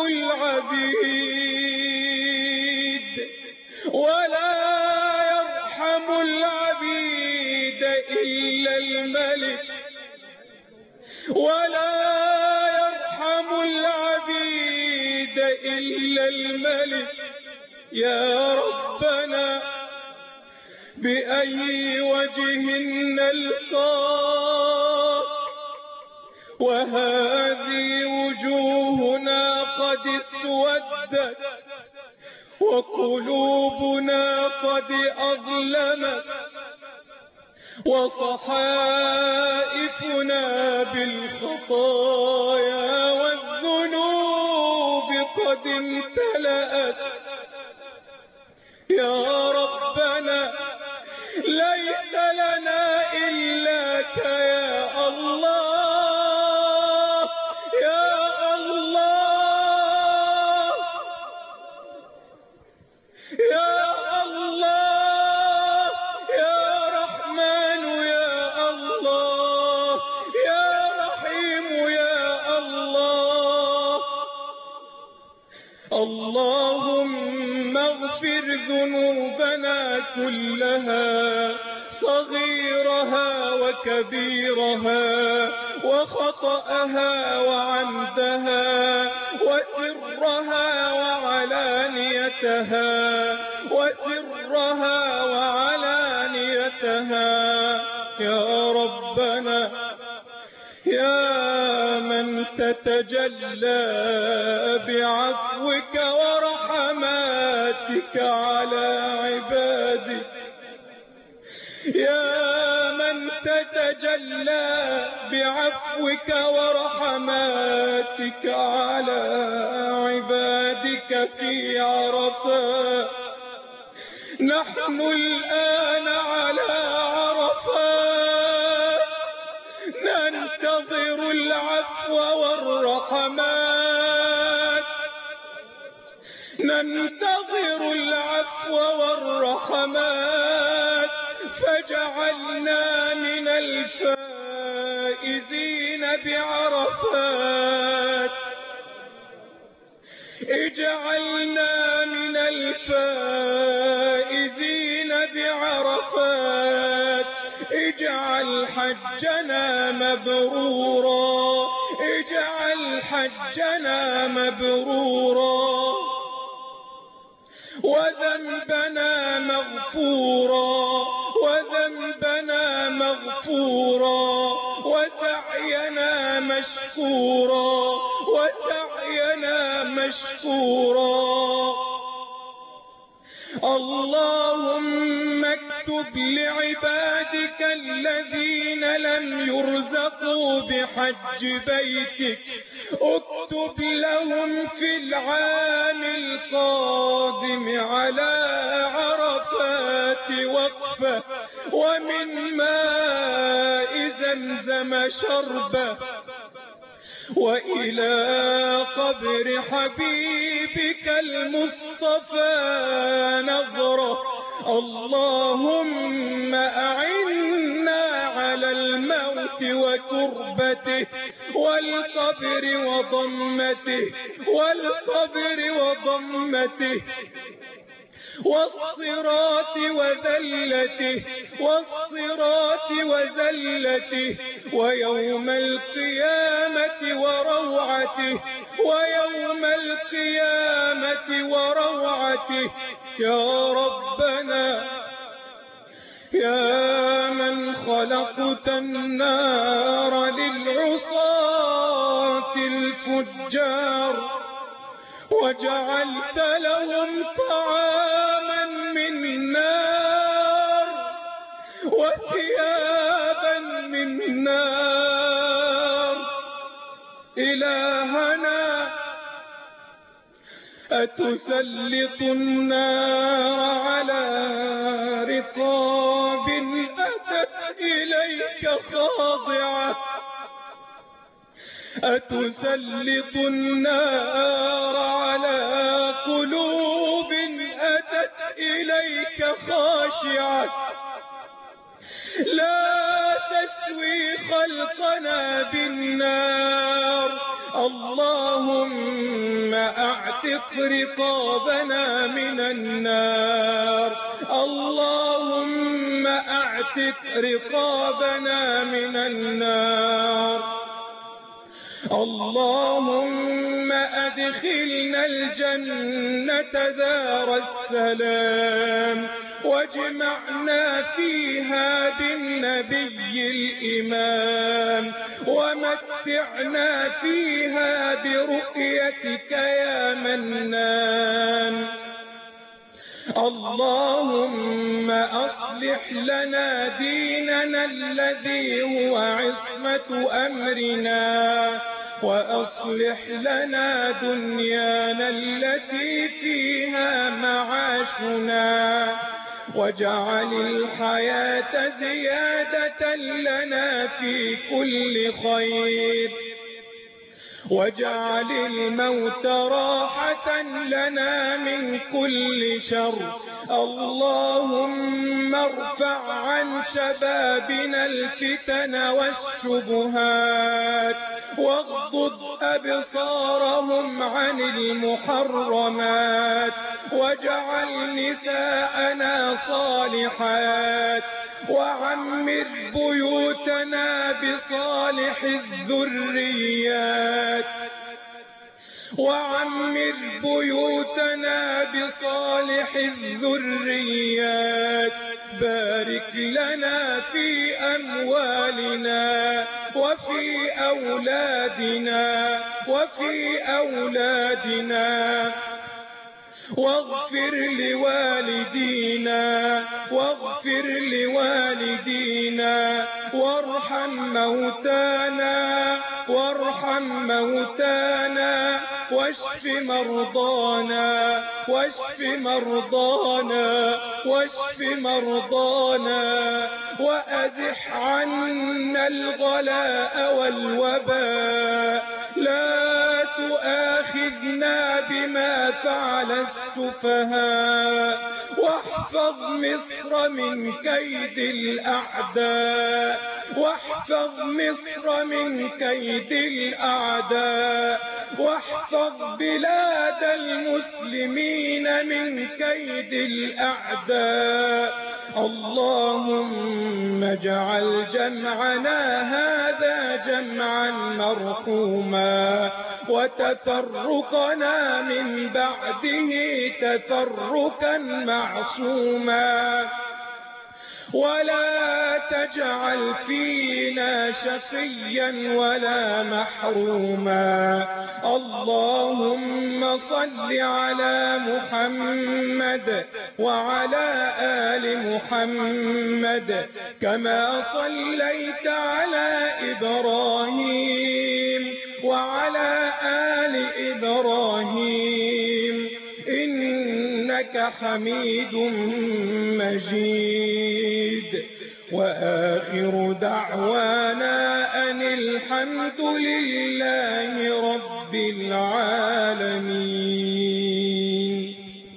العبيد، ولا يرحم العبيد إلا الملك، ولا يرحم العبيد إلا الملك. يا ربنا بأي وجه نلقاك وهذه وجوهنا قد اسودت، وقلوبنا قد أظلمت، وصحائفنا بالخطايا والذنوب قد امتلأت. يا ربنا ليس لنا إلاك يا الله، يا الله، يا الله، يا رحمن يا الله، يا رحيم يا الله. اللهم اغفر ذنوبنا كلها، صغيرها وكبيرها، وخطأها وعمدها، وسرها وعلانيتها، وسرها وعلانيتها. يا ربنا يا من تتجلى بعفوك ورحماتك على عبادك، يا من تتجلى بعفوك ورحماتك على عبادك في عرفات. نحن الآن على عرفات، عرفات ننتظر العفو والرحمات، ننتظر العفو والرحمات، فجعلنا من الفائزين بعرفات، اجعلنا من الفائزين بعرفات، اجعل حجنا مبرورا، اجعل حجنا مبرورا، وذنبنا مغفورا، وذنبنا مغفورا، وسعينا مشكورا، وسعينا مشكورا. اللهم اكتب لعبادك الذين لم يرزقوا بحج بيتك، اكتب لهم في العام القادم على عرفات وقفة، ومن ماء زمزم شربة، وإلى قبر حبيبك المصطفى نظرة. اللهم أعنا على الموت وكربته، والقبر وضمته، والقبر وضمته، والصراط وذلته، والصراط وذلته، ويوم القيامة وروعته، ويوم القيامة وروعته. يا ربنا يا من خلقت النار للعصاة الفجار، وجعلت لهم طعاما من نار، وثيابا من نار. إلهنا أتسلط النار على رقاب أتت إليك خاضعة، أتسلط النار على قلوب أتت إليك خاشعة، لا تسوي خلقنا بالنار. اللهم أعتق رقابنا من النار، اللهم أعتق رقابنا من النار. اللهم أدخلنا الجنة دار السلام، واجمعنا فيها بالنبي الإمام، ومتعنا فيها برؤيتك يا منان. اللهم أصلح لنا ديننا الذي هو عصمة أمرنا، وأصلح لنا دنيانا التي فيها معاشنا، واجعل الحياة زيادة لنا في كل خير، واجعل الموت راحة لنا من كل شر. اللهم ارفع عن شبابنا الفتن والشبهات، واغضض أبصارهم عن المحرمات، واجعل نساءنا صالحات، وعمر بيوتنا بصالح الذريات، وعمر بيوتنا بصالح الذريات. بارك لنا في أموالنا وفي أولادنا وفي أولادنا، واغفر لوالدينا واغفر لوالدينا، وارحم موتانا وارحم موتانا، واشف مرضانا واشف مرضانا واشف مرضانا وأزح عنا الغلاء والوباء لا تؤاخذنا بما فعل السفهاء واحفظ مصر من كيد الأعداء واحفظ مصر من كيد الأعداء واحفظ بلاد المسلمين من كيد الأعداء اللهم اجعل جمعنا هذا جمعا مرحوما وتفرقنا من بعده تفرقا معصوما ولا تجعل فينا شقيا ولا محروما اللهم صل على محمد وعلى آل محمد كما صليت على إبراهيم وعلى آل إبراهيم إنك حميد مجيد وآخر دعوانا أن الحمد لله رب العالمين.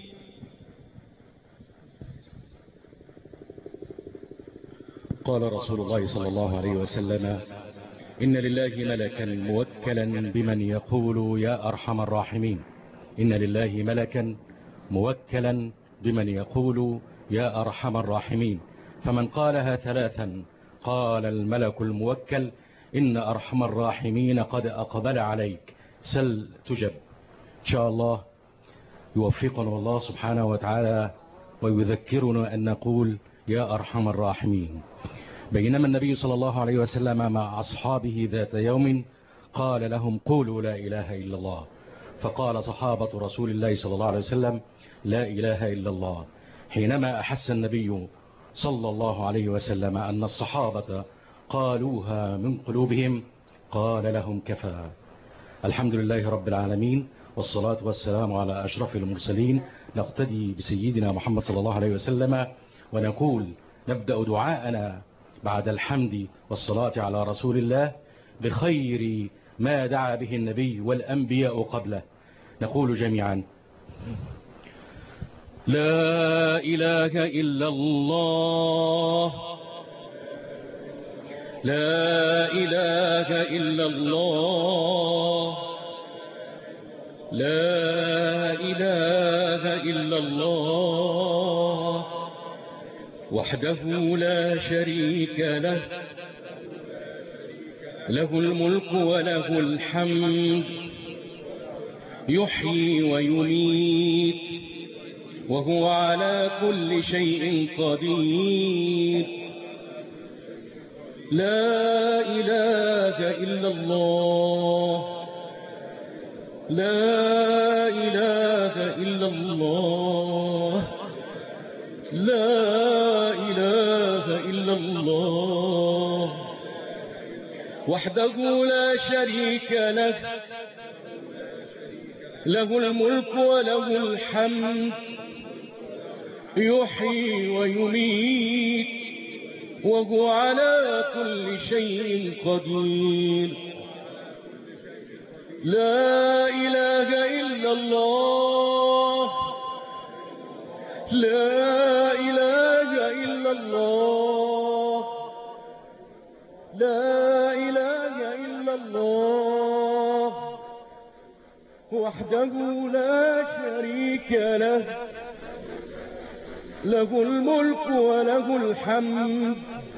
قال رسول الله صلى الله عليه وسلم: إن لله ملكا موكلا بمن يقول يا أرحم الراحمين. إن لله ملكا موكلا بمن يقول يا أرحم الراحمين، فمن قالها ثلاثا قال الملك الموكل: إن أرحم الراحمين قد أقبل عليك، سل تجب. إن شاء الله يوفقنا الله سبحانه وتعالى ويذكرنا أن نقول يا أرحم الراحمين. بينما النبي صلى الله عليه وسلم مع أصحابه ذات يوم قال لهم: قولوا لا إله إلا الله. فقال صحابة رسول الله صلى الله عليه وسلم: لا إله إلا الله. حينما أحس النبي صلى الله عليه وسلم أن الصحابة قالوها من قلوبهم قال لهم: كفى. الحمد لله رب العالمين، والصلاة والسلام على أشرف المرسلين. نقتدي بسيدنا محمد صلى الله عليه وسلم ونقول نبدأ دعاءنا بعد الحمد والصلاة على رسول الله بخير ما دعا به النبي والأنبياء قبله. نقول جميعا: لا إله إلا الله، لا إله إلا الله، لا إله إلا الله وحده لا شريك له، له الملك وله الحمد، يحيي ويميت وهو على كل شيء قدير. لا إله إلا الله، لا إله إلا الله، لا إله إلا الله وحده لا شريك له، له الملك وله الحمد، يحيي ويميت وهو على كل شيء قدير. لا إله إلا الله، لا إله إلا الله، لا إله إلا الله وحده لا شريك له، له الملك وله الحمد،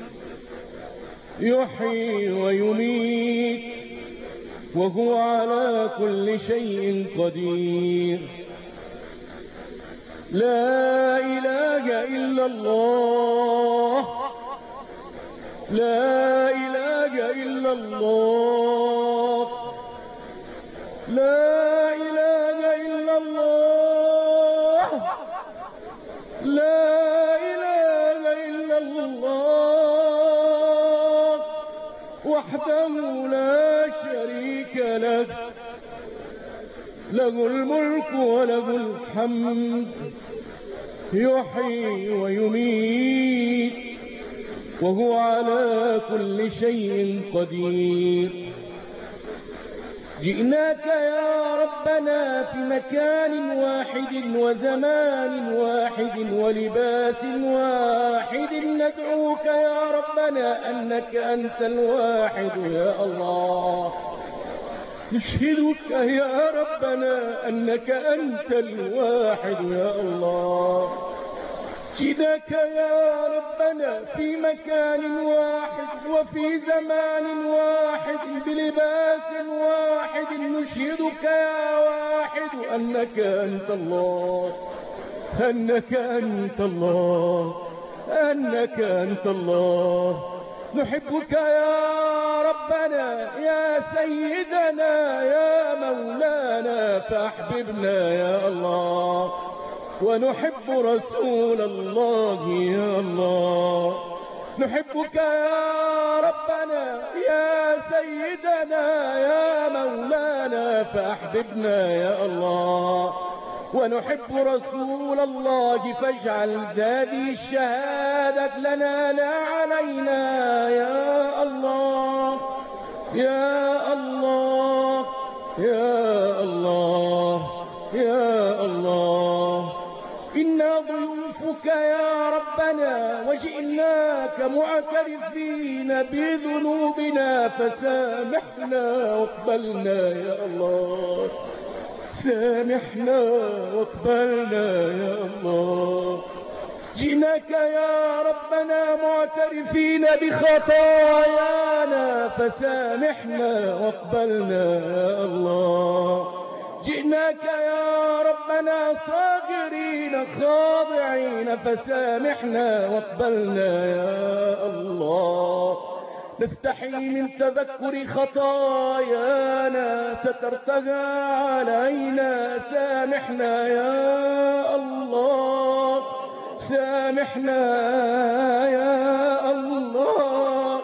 يحيي ويميت وهو على كل شيء قدير. لا إله إلا الله، لا إله إلا الله، لا إله إلا الله، لا إله إلا الله وحده لا شريك له، له الملك وله الحمد يحيي ويميت وهو على كل شيء قدير. جئناك يا ربنا في مكان واحد وزمان واحد ولباس واحد ندعوك يا ربنا أنك أنت الواحد يا الله. نشهدك يا ربنا أنك أنت الواحد يا الله. جئناك يا ربنا في مكان واحد وفي زمان واحد بلباس واحد نشهدك يا واحد أنك أنت الله، أنك أنت الله، أنك أنت الله. نحبك يا ربنا يا سيدنا يا مولانا فاحببنا يا الله. ونحب رسول الله يا الله. نحبك يا ربنا يا سيدنا يا مولانا فاحببنا يا الله. ونحب رسول الله فاجعل هذه الشهادة لنا لا علينا يا الله يا الله يا الله يا الله. إنا ضيوفك يا ربنا وجئناك معترفين بذنوبنا فسامحنا واقبلنا يا الله. سامحنا واقبلنا يا الله. جئناك يا ربنا معترفين بخطايانا فسامحنا واقبلنا يا الله. جئناك يا ربنا صاغرين خاضعين فسامحنا واقبلنا يا الله. نستحي من تذكر خطايانا سترتها علينا سامحنا يا الله. سامحنا يا الله.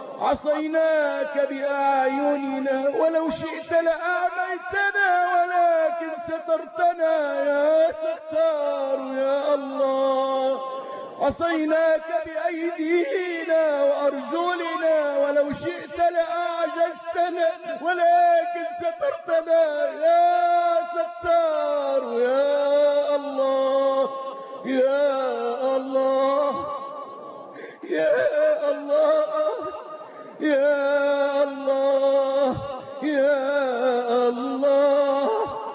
عصيناك بأعيننا ولو شئت لأعميتنا ولكن سترتنا يا ستار يا الله. عصيناك بأيدينا وأرجلنا ولو شئت لأعجزتنا ولكن سترتنا يا ستار يا الله يا الله يا الله يا الله يا الله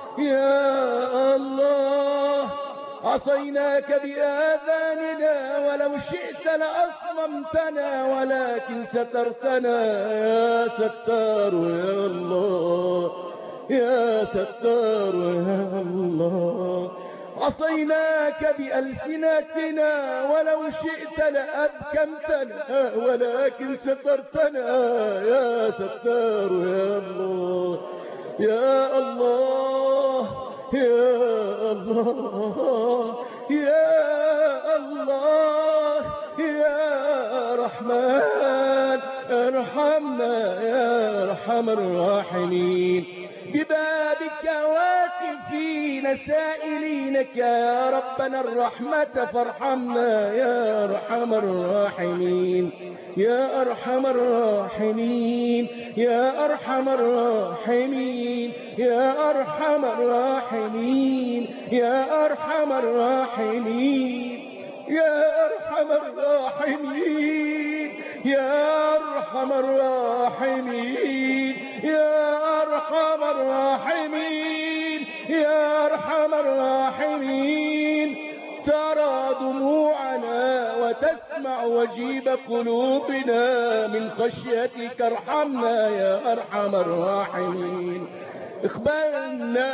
يا الله. عصيناك بآذاننا ولو شئت لأصممتنا ولكن سترتنا يا ستار يا الله يا ستار يا الله. عصيناك بألسنتنا ولو شئت لأبكمتنا ولكن سترتنا يا ستار يا الله يا الله يا الله يا الله يا رحمن ارحمنا يا أرحم الراحمين. ببابك واقفين سائلينك يا ربنا الرحمة فارحمنا يا أرحم الراحمين يا أرحم الراحمين يا أرحم الراحمين يا أرحم الراحمين يا أرحم الراحمين يا أرحم الراحمين يا أرحم الراحمين يا أرحم الراحمين يا أرحم الراحمين. ترى دموعنا وتسمع وجيب قلوبنا من خشيتك ارحمنا يا أرحم الراحمين. اقبلنا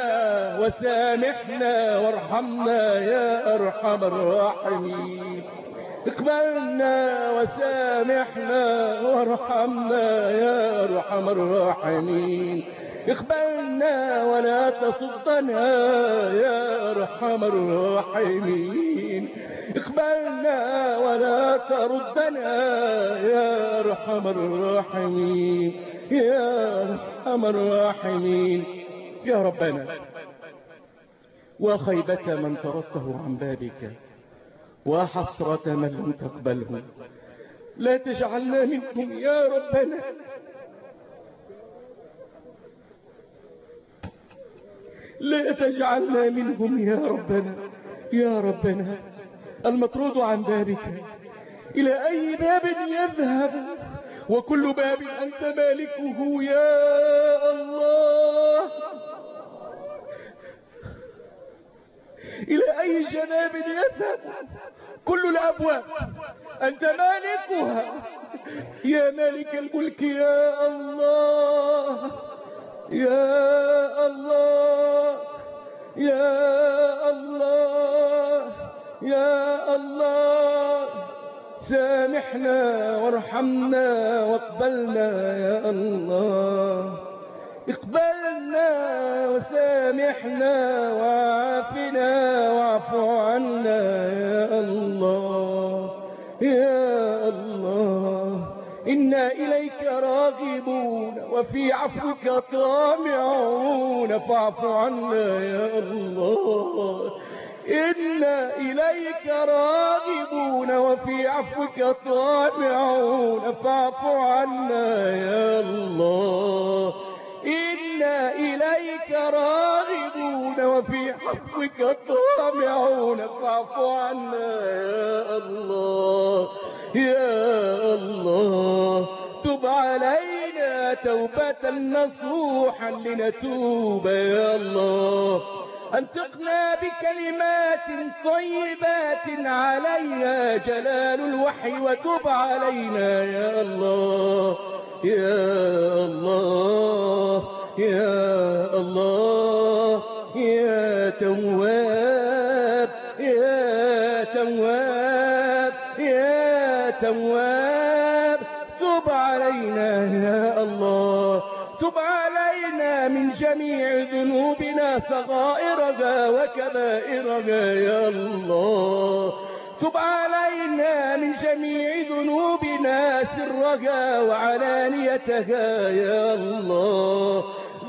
وسامحنا وارحمنا يا أرحم الراحمين. اقبلنا وسامحنا وارحمنا يا أرحم الراحمين. اقبلنا ولا تصدنا يا أرحم الراحمين. اقبلنا ولا تردنا يا أرحم الراحمين يا أرحم الراحمين. يا ربنا وخيبة من طردته عن بابك، وحسرة من لم تقبله. لا تجعلنا منهم يا ربنا، لا تجعلنا منهم يا ربنا. يا ربنا، المطرود عن بابك إلى أي باب يذهب؟ وكل باب أنت مالكه يا الله. إلى أي جناب يذهب؟ كل الأبواب أنت مالكها يا مالك الملك يا الله. يا الله يا الله يا الله، سامحنا وارحمنا واقبلنا يا الله. اقبلنا وسامحنا وعافنا واعف عنا يا الله. يا الله، إنا إليك راغبون وفي عفوك طامعون فاعف عنا يا الله. إنا إليك راغبون وفي عفوك طامعون فاعف عنا يا الله. إنا إليك راغبون وفي عفوك طامعون فاعف عنا يا الله. يا الله، تب علينا توبة نصوحا لنتوب يا الله. أنطقنا بكلمات طيبات عليها جلال الوحي وتب علينا يا الله. يا الله يا الله يا تواب يا تواب يا تواب، تب علينا يا الله. تب علينا من جميع ذنوبنا صغائرها وكبائرها يا الله. تب علينا من جميع ذنوبنا سرها وعلانيتها يا الله،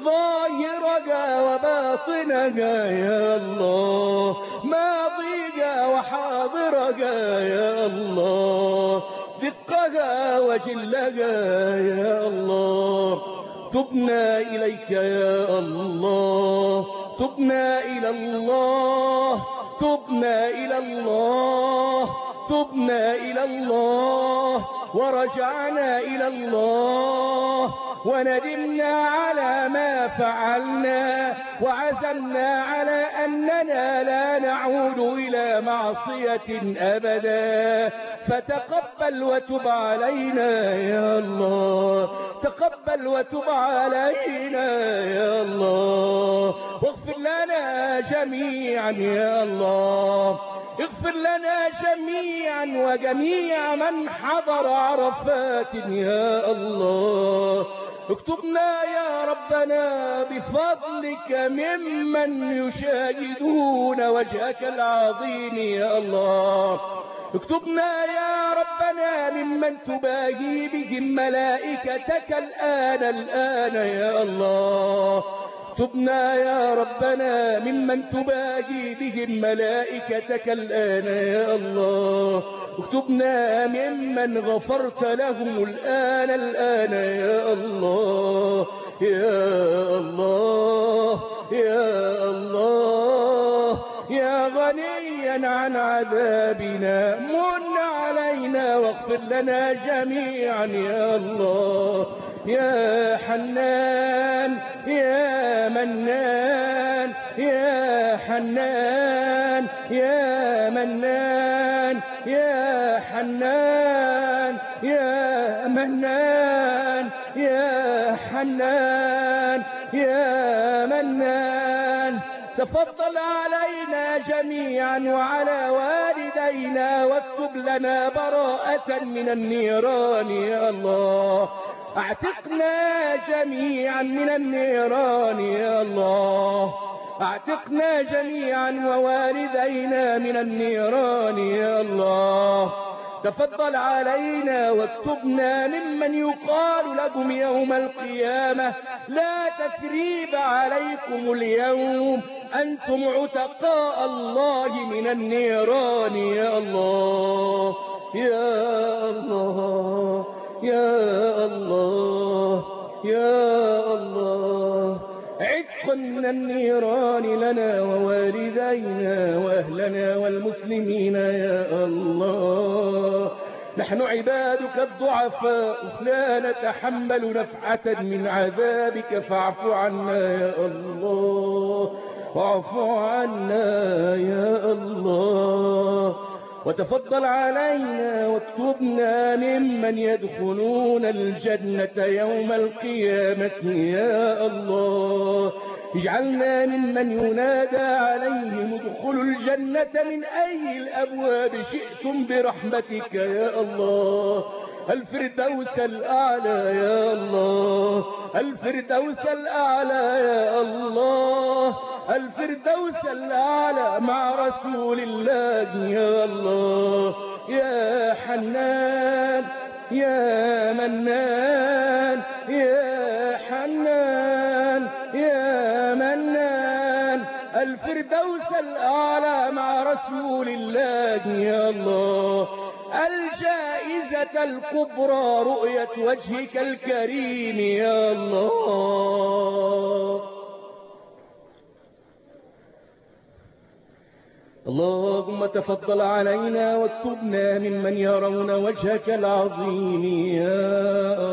ظاهرها وباطنها يا الله، ماضيها وحاضرها يا الله، دقها وجلها يا الله. تبنا إليك يا الله، تبنا إلى الله، تبنا إلى الله، تبنا إلى الله، ورجعنا إلى الله، وندمنا على ما فعلنا، وعزمنا على أننا لا نعود إلى معصية أبدا. فتقبل وتب علينا يا الله، تقبل وتب علينا يا الله، واغفر لنا جميعا يا الله. اغفر لنا جميعا وجميع من حضر عرفات يا الله. اكتبنا يا ربنا بفضلك ممن يشاهدون وجهك العظيم يا الله. اكتبنا يا ربنا ممن تباهي بهم ملائكتك الآن يا الله. اكتبنا يا ربنا ممن تباهي بهم ملائكتك الآن يا الله. اكتبنا ممن غفرت لهم الآن يا الله. يا الله يا الله يا غنيا عن عذابنا من علينا واغفر لنا جميعا يا الله. يا حنان يا منان يا حنان يا منان يا حنان يا منان يا حنان يا منان، تفضل علينا جميعا وعلى والدينا واكتب لنا براءة من النيران يا الله. اعتقنا جميعا من النيران يا الله، اعتقنا جميعا ووالدينا من النيران يا الله. تفضل علينا واكتبنا ممن يقال لكم يوم القيامة لا تثريب عليكم اليوم، أنتم عتقاء الله من النيران. يا الله يا الله يا الله يا الله، عتق من النيران لنا ووالدينا وأهلنا والمسلمين يا الله. نحن عبادك الضعفاء لا نتحمل نفعة من عذابك، فاعف عنا يا الله، واعف عنا يا الله، وتفضل علينا واكتبنا ممن يدخلون الجنة يوم القيامة يا الله. اجعلنا ممن ينادى عليهم ادخلوا الجنة من أي الأبواب شئتم برحمتك يا الله. الفردوس الأعلى يا الله، الفردوس الأعلى يا الله، الفردوس الأعلى مع رسول الله يا الله. يا حنان يا منان يا حنان يا منان، الفردوس الأعلى مع رسول الله يا الله. الجائزة الكبرى رؤية وجهك الكريم يا الله. اللهم تفضل علينا واكتبنا ممن يرون وجهك العظيم يا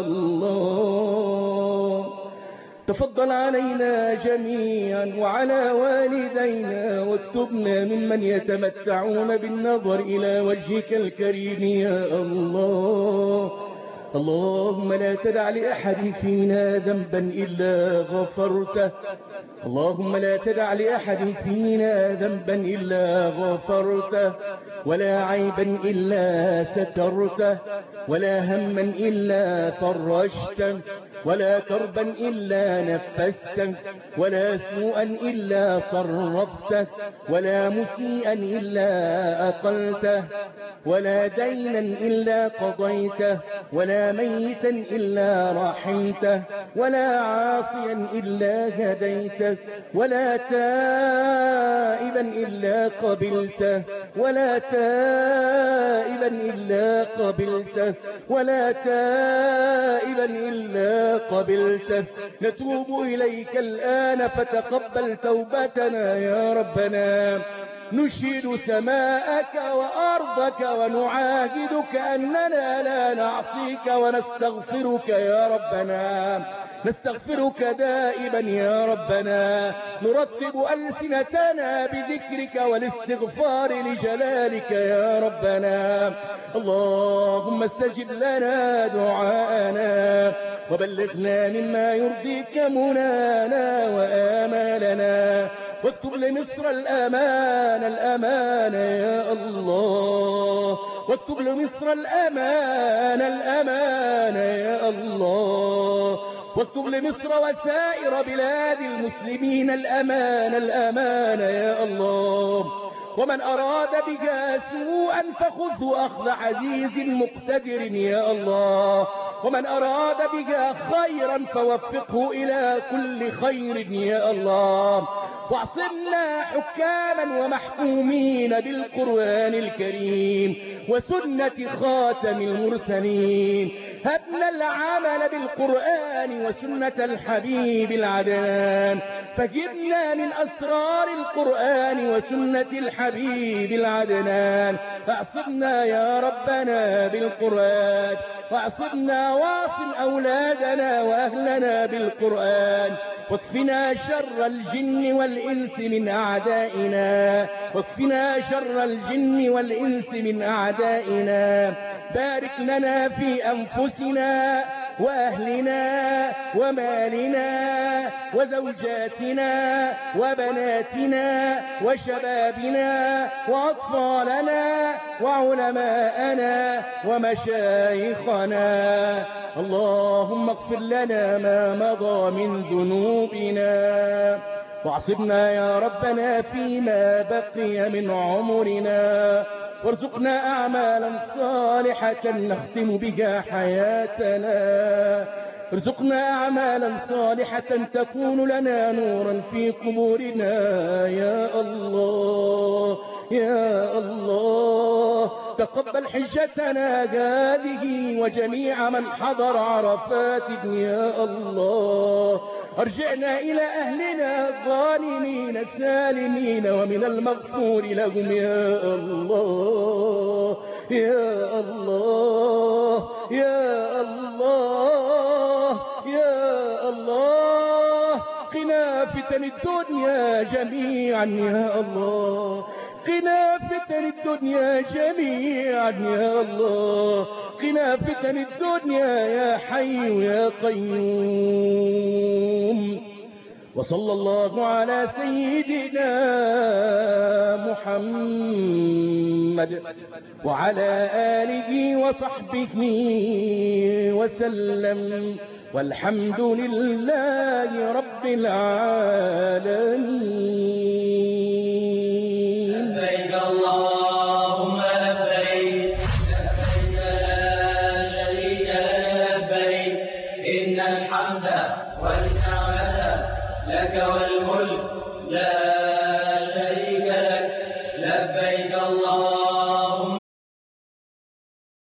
الله. تفضل علينا جميعا وعلى والدينا واكتبنا ممن يتمتعون بالنظر إلى وجهك الكريم يا الله. اللهم لا تدع لأحد فينا ذنبا إلا غفرته، اللهم لا تدع لأحد فينا ذنبا إلا غفرته، ولا عيبا إلا سترته، ولا هما إلا فرجته، ولا كربا إلا نفسته، ولا سوءا إلا صرفته، ولا مسيئا إلا أقلته، ولا دينا إلا قضيته، ولا ميتا إلا رحمته، ولا عاصيا إلا هديته، ولا تائبا إلا قبلته، ولا تائبا إلا قبلته، ولا تائبا إلا قبلته. نتوب إليك الآن فتقبل توبتنا يا ربنا. نشهد سماءك وأرضك ونعاهدك أننا لا نعصيك ونستغفرك يا ربنا، نستغفرك دائما يا ربنا. نرتب ألسنتنا بذكرك والاستغفار لجلالك يا ربنا. اللهم استجب لنا دعاءنا وبلغنا مما يرضيك منانا وآمالنا، واكتب لمصر الأمان الأمان يا الله، واكتب لمصر الأمان الأمان يا الله، واكتب لمصر وسائر بلاد المسلمين الأمان الأمان يا الله. ومن أراد بها سوءا فخذه أخذ عزيز مقتدر يا الله، ومن أراد بها خيرا فوفقه إلى كل خير يا الله. واعصمنا حكاما ومحكومين بالقرآن الكريم وسنة خاتم المرسلين. هبنا العمل بالقرآن وسنة الحبيب العدنان، فجبنا من أسرار القرآن وسنة الحبيب العدنان. فاعصمنا يا ربنا بالقرآن، واعصمنا واعصم أولادنا وأهلنا بالقرآن، واكفنا شر الجن والإنس من أعدائنا، واكفنا شر الجن والإنس من أعدائنا. بارك لنا في أنفسنا وأهلنا ومالنا وزوجاتنا وبناتنا وشبابنا وأطفالنا وعلماءنا ومشايخنا. اللهم اغفر لنا ما مضى من ذنوبنا، واعصمنا يا ربنا فيما بقي من عمرنا، وارزقنا أعمالا صالحة نختم بها حياتنا. ارزقنا أعمالا صالحة تكون لنا نورا في قبورنا يا الله يا الله. تقبل حجتنا هذه وجميع من حضر عرفات يا الله. ارجعنا إلى أهلنا ظالمين سالمين ومن المغفور لهم يا الله يا الله يا الله يا الله. قنا فتن الدنيا جميعا يا الله. قنا فتن الدنيا جميعا يا الله. قنا فتن الدنيا يا حي يا قيوم. وصلى الله على سيدنا محمد وعلى آله وصحبه وسلم والحمد لله رب العالمين. لبيك اللهم لبيك لبيك لا شريك لك لبيك إن الحمد والنعمة لك والملك لا شريك لك لبيك اللهم